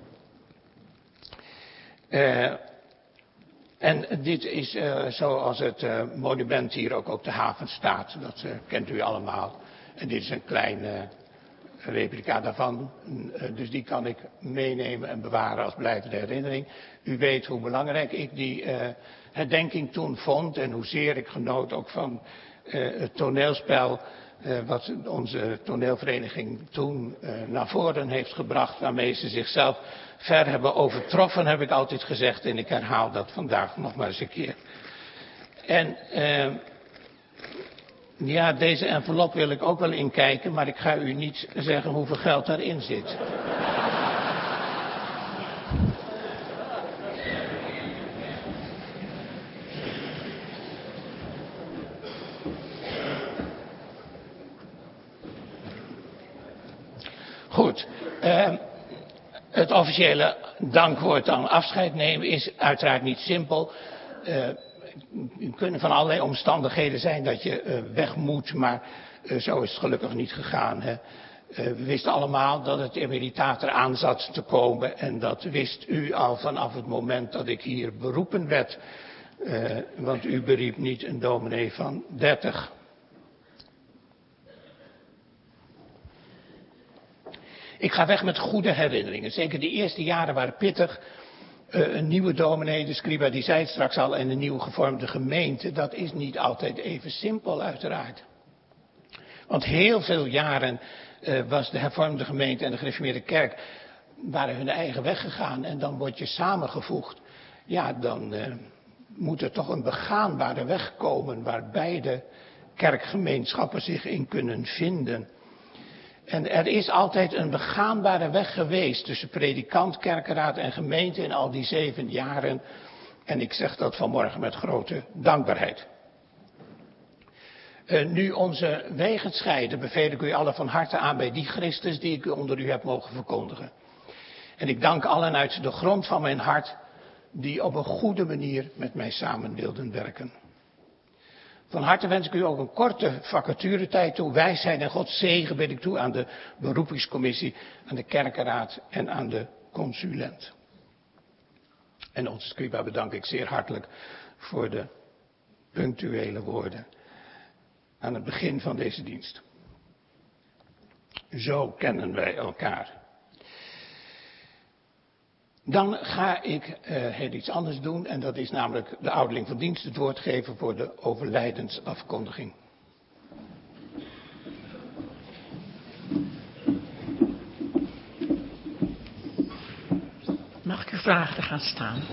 [SPEAKER 4] Uh, en dit is uh, zoals het uh, monument hier ook op de haven staat. Dat uh, kent u allemaal. En dit is een klein uh, replica daarvan. Uh, dus die kan ik meenemen en bewaren als blijvende herinnering. U weet hoe belangrijk ik die uh, herdenking toen vond. En hoezeer ik genoot ook van uh, het toneelspel. Uh, wat onze toneelvereniging toen uh, naar voren heeft gebracht. Waarmee ze zichzelf ver hebben overtroffen, heb ik altijd gezegd. En ik herhaal dat vandaag nog maar eens een keer. En uh, ja, deze envelop wil ik ook wel inkijken. Maar ik ga u niet zeggen hoeveel geld daarin zit. Goed, uh, het officiële dankwoord aan afscheid nemen is uiteraard niet simpel. uh, kunnen van allerlei omstandigheden zijn dat je uh, weg moet, maar uh, zo is het gelukkig niet gegaan. Hè. Uh, we wisten allemaal dat het emeritaat eraan zat te komen en dat wist u al vanaf het moment dat ik hier beroepen werd. Uh, want u beriep niet een dominee van dertig. Ik ga weg met goede herinneringen. Zeker de eerste jaren waren pittig. Uh, een nieuwe dominee, de scriba die zei het straks al, en een nieuw gevormde gemeente. Dat is niet altijd even simpel uiteraard. Want heel veel jaren uh, was de hervormde gemeente en de gereformeerde kerk waren hun eigen weg gegaan. En dan word je samengevoegd. Ja, dan uh, moet er toch een begaanbare weg komen waar beide kerkgemeenschappen zich in kunnen vinden. En er is altijd een begaanbare weg geweest tussen predikant, kerkenraad en gemeente in al die zeven jaren. En ik zeg dat vanmorgen met grote dankbaarheid. Uh, nu onze wegen scheiden, beveel ik u allen van harte aan bij die Christus die ik u onder u heb mogen verkondigen. En ik dank allen uit de grond van mijn hart die op een goede manier met mij samen wilden werken. Van harte wens ik u ook een korte vacaturetijd toe. Wijsheid en Gods zegen bid ik toe aan de beroepingscommissie, aan de kerkenraad en aan de consulent. En onze scriba bedank ik zeer hartelijk voor de punctuele woorden aan het begin van deze dienst. Zo kennen wij elkaar. Dan ga ik uh, heel iets anders doen en dat is namelijk de ouderling van dienst het woord geven voor de overlijdensafkondiging.
[SPEAKER 1] Mag ik u vragen te gaan staan?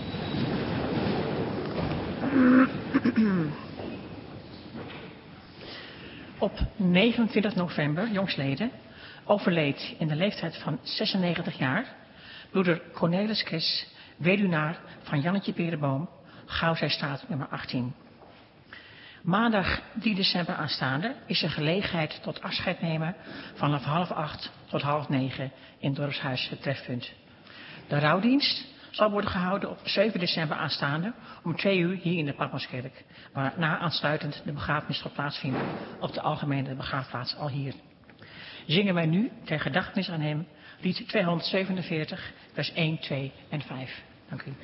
[SPEAKER 1] Op negenentwintig november, jongstleden, overleed in de leeftijd van zesennegentig jaar broeder Cornelis Kris, weduwnaar van Jannetje Perenboom, Gouwzijstraat nummer achttien. Maandag drie december aanstaande is er gelegenheid tot afscheid nemen vanaf half acht tot half negen in Dorpshuis het Trefpunt. De rouwdienst zal worden gehouden op zeven december aanstaande om twee uur hier in de Patmoskerk, waarna aansluitend de begrafenis zal plaatsvinden op de algemene begraafplaats al hier. Zingen wij nu ter gedachtenis aan hem lied tweehonderdzevenenveertig, vers één, twee en vijf. Dank u.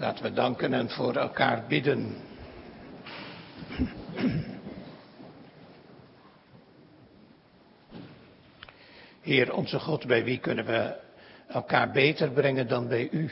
[SPEAKER 4] Laten we danken en voor elkaar bidden. Heer onze God, bij wie kunnen we elkaar beter brengen dan bij u?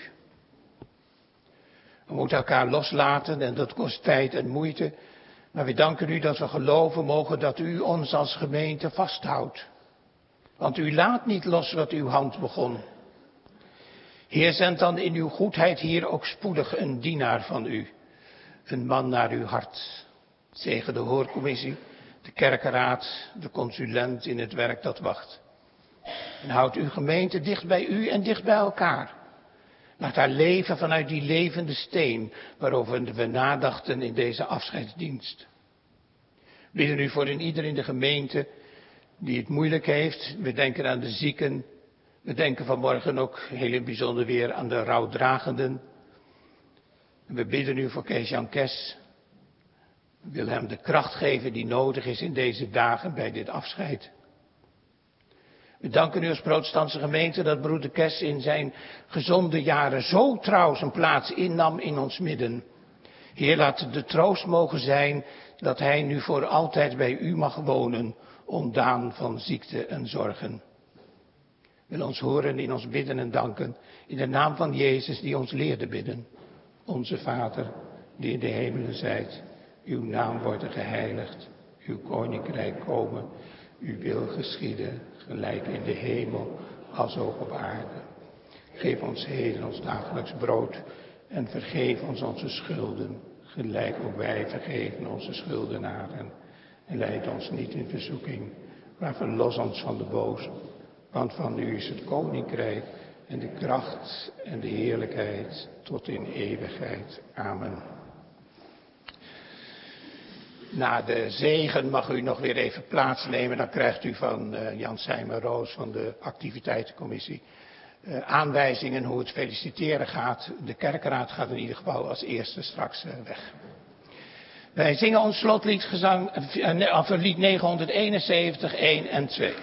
[SPEAKER 4] We moeten elkaar loslaten en dat kost tijd en moeite. Maar we danken u dat we geloven mogen dat u ons als gemeente vasthoudt. Want u laat niet los wat uw hand begon. Heer, zend dan in uw goedheid hier ook spoedig een dienaar van u. Een man naar uw hart. Zegen de hoorcommissie, de kerkenraad, de consulent in het werk dat wacht. En houd uw gemeente dicht bij u en dicht bij elkaar. Laat haar leven vanuit die levende steen waarover we nadachten in deze afscheidsdienst. Bidden u voor in ieder in de gemeente die het moeilijk heeft. We denken aan de zieken. We denken vanmorgen ook heel in het bijzonder weer aan de rouwdragenden. We bidden u voor Kees-Jan Kes. We willen hem de kracht geven die nodig is in deze dagen bij dit afscheid. We danken u als protestantse gemeente dat broeder Kes in zijn gezonde jaren zo trouw zijn plaats innam in ons midden. Heer, laat het de troost mogen zijn dat hij nu voor altijd bij u mag wonen, ontdaan van ziekte en zorgen. Wil ons horen in ons bidden en danken, in de naam van Jezus die ons leerde bidden. Onze Vader, die in de hemelen zijt, uw naam worden geheiligd, uw koninkrijk komen, uw wil geschieden, gelijk in de hemel als ook op aarde. Geef ons heden ons dagelijks brood en vergeef ons onze schulden, gelijk ook wij vergeven onze schuldenaren. En leid ons niet in verzoeking, maar verlos ons van de boze. Want van u is het koninkrijk en de kracht en de heerlijkheid tot in eeuwigheid. Amen. Na de zegen mag u nog weer even plaatsnemen. Dan krijgt u van uh, Jan Sijmen Roos van de activiteitencommissie uh, aanwijzingen hoe het feliciteren gaat. De kerkenraad gaat in ieder geval als eerste straks uh, weg. Wij zingen ons slotlied gezang, uh, of lied negenhonderdeenenzeventig, één en twee.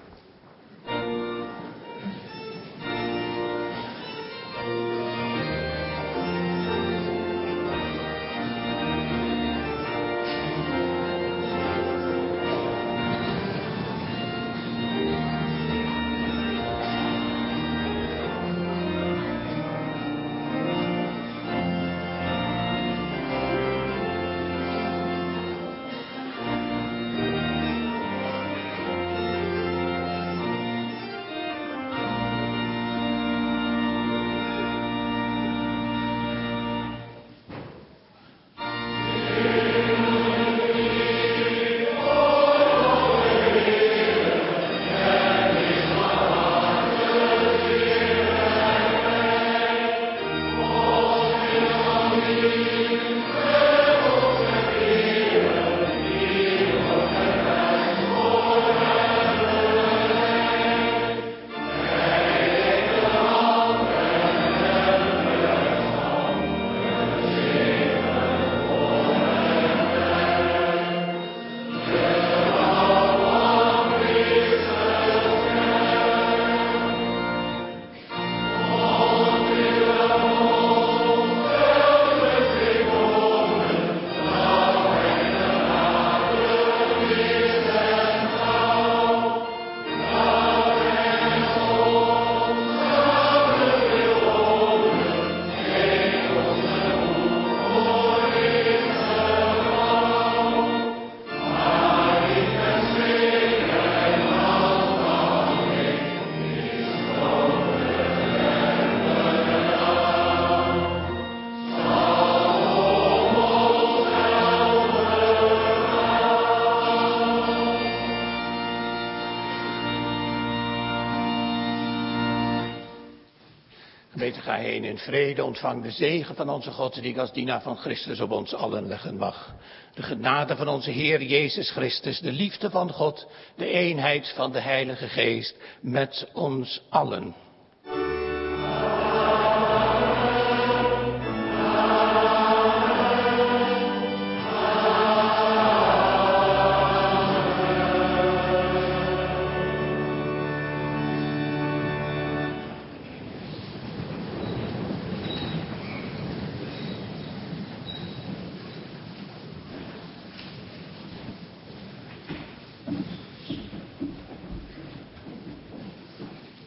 [SPEAKER 4] Gemeente, ga heen in vrede, ontvang de zegen van onze God, die als dienaar van Christus op ons allen leggen mag. De genade van onze Heer Jezus Christus, de liefde van God, de eenheid van de Heilige Geest met ons allen.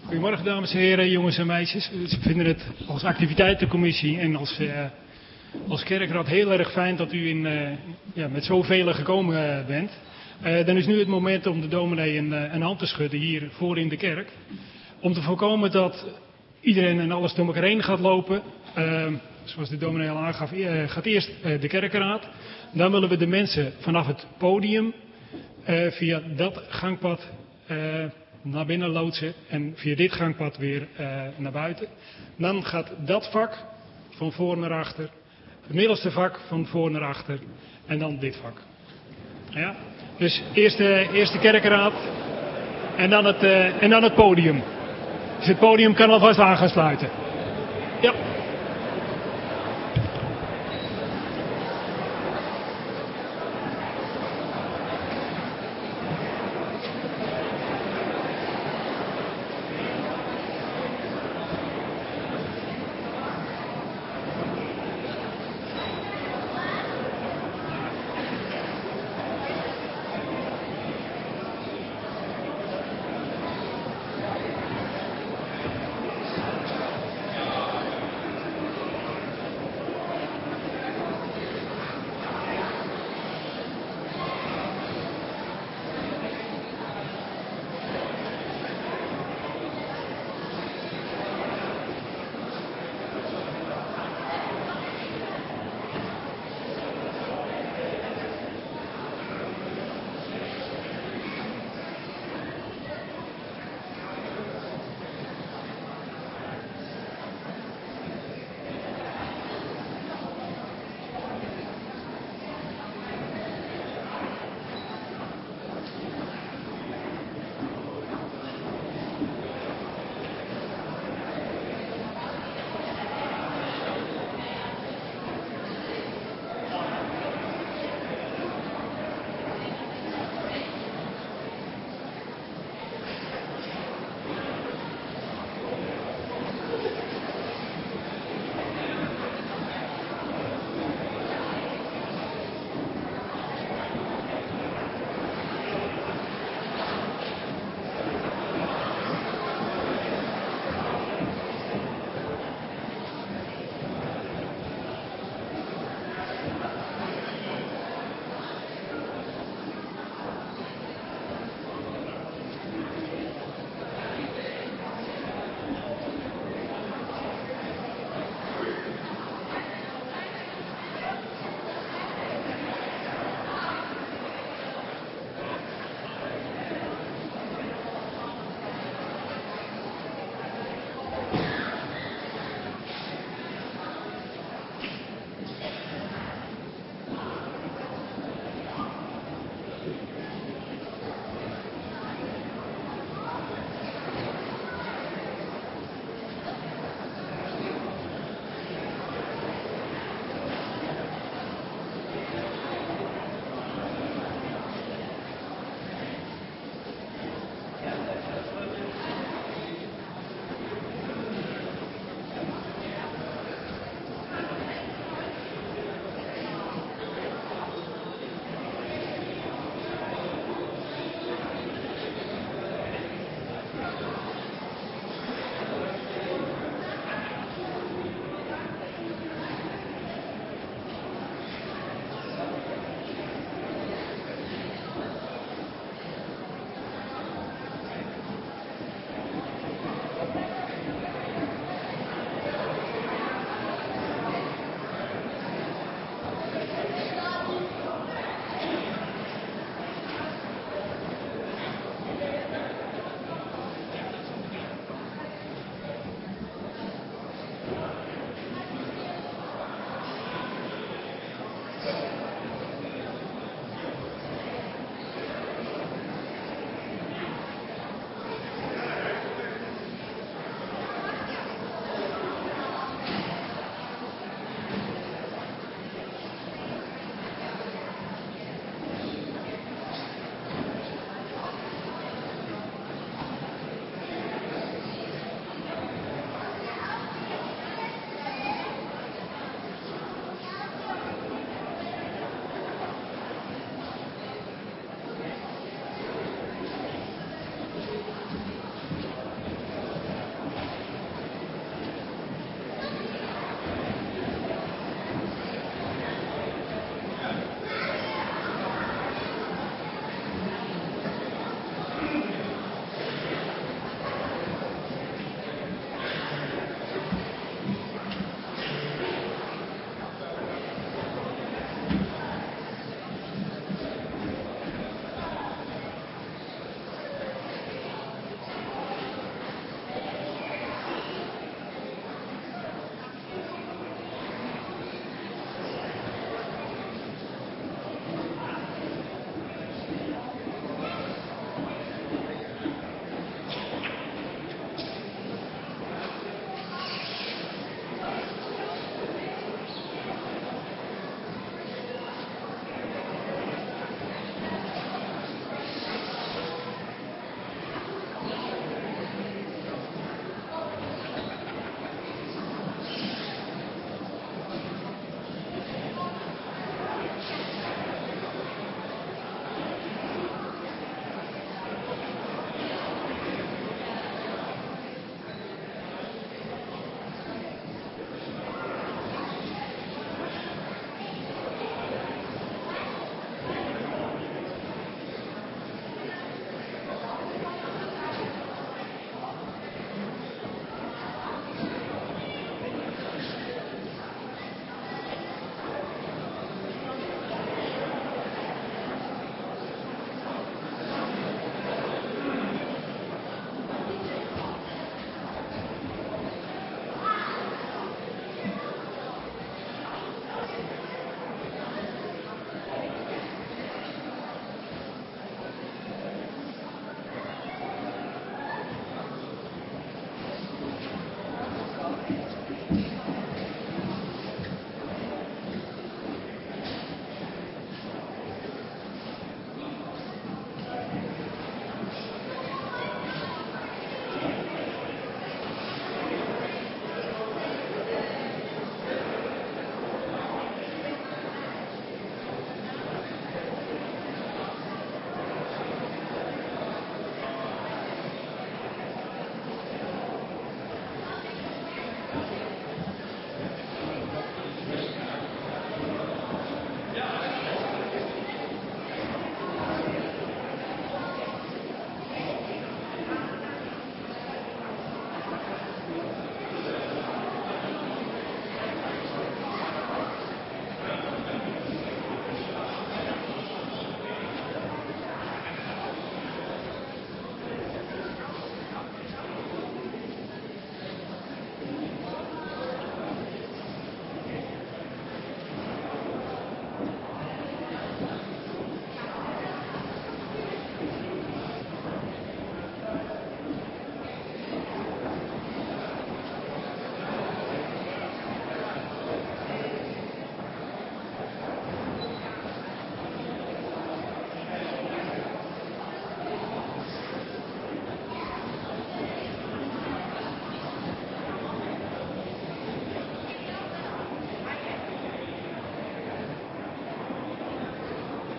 [SPEAKER 10] Goedemorgen dames en heren, jongens en meisjes. We vinden het als activiteitencommissie en als, uh, als kerkraad heel erg fijn dat u in, uh, ja, met zoveel gekomen uh, bent. Uh, dan is nu het moment om de dominee een, uh, een hand te schudden hier voor in de kerk. Om te voorkomen dat iedereen en alles door elkaar heen gaat lopen. Uh, zoals de dominee al aangaf, uh, gaat eerst uh, de kerkraad. Dan willen we de mensen vanaf het podium uh, via dat gangpad uh, naar binnen loodsen en via dit gangpad weer uh, naar buiten. Dan gaat dat vak van voor naar achter, het middelste vak van voor naar achter en dan dit vak. Ja? Dus eerst de, eerst de kerkraad en dan het, uh, en dan het podium. Dus het podium kan alvast aan gaan sluiten.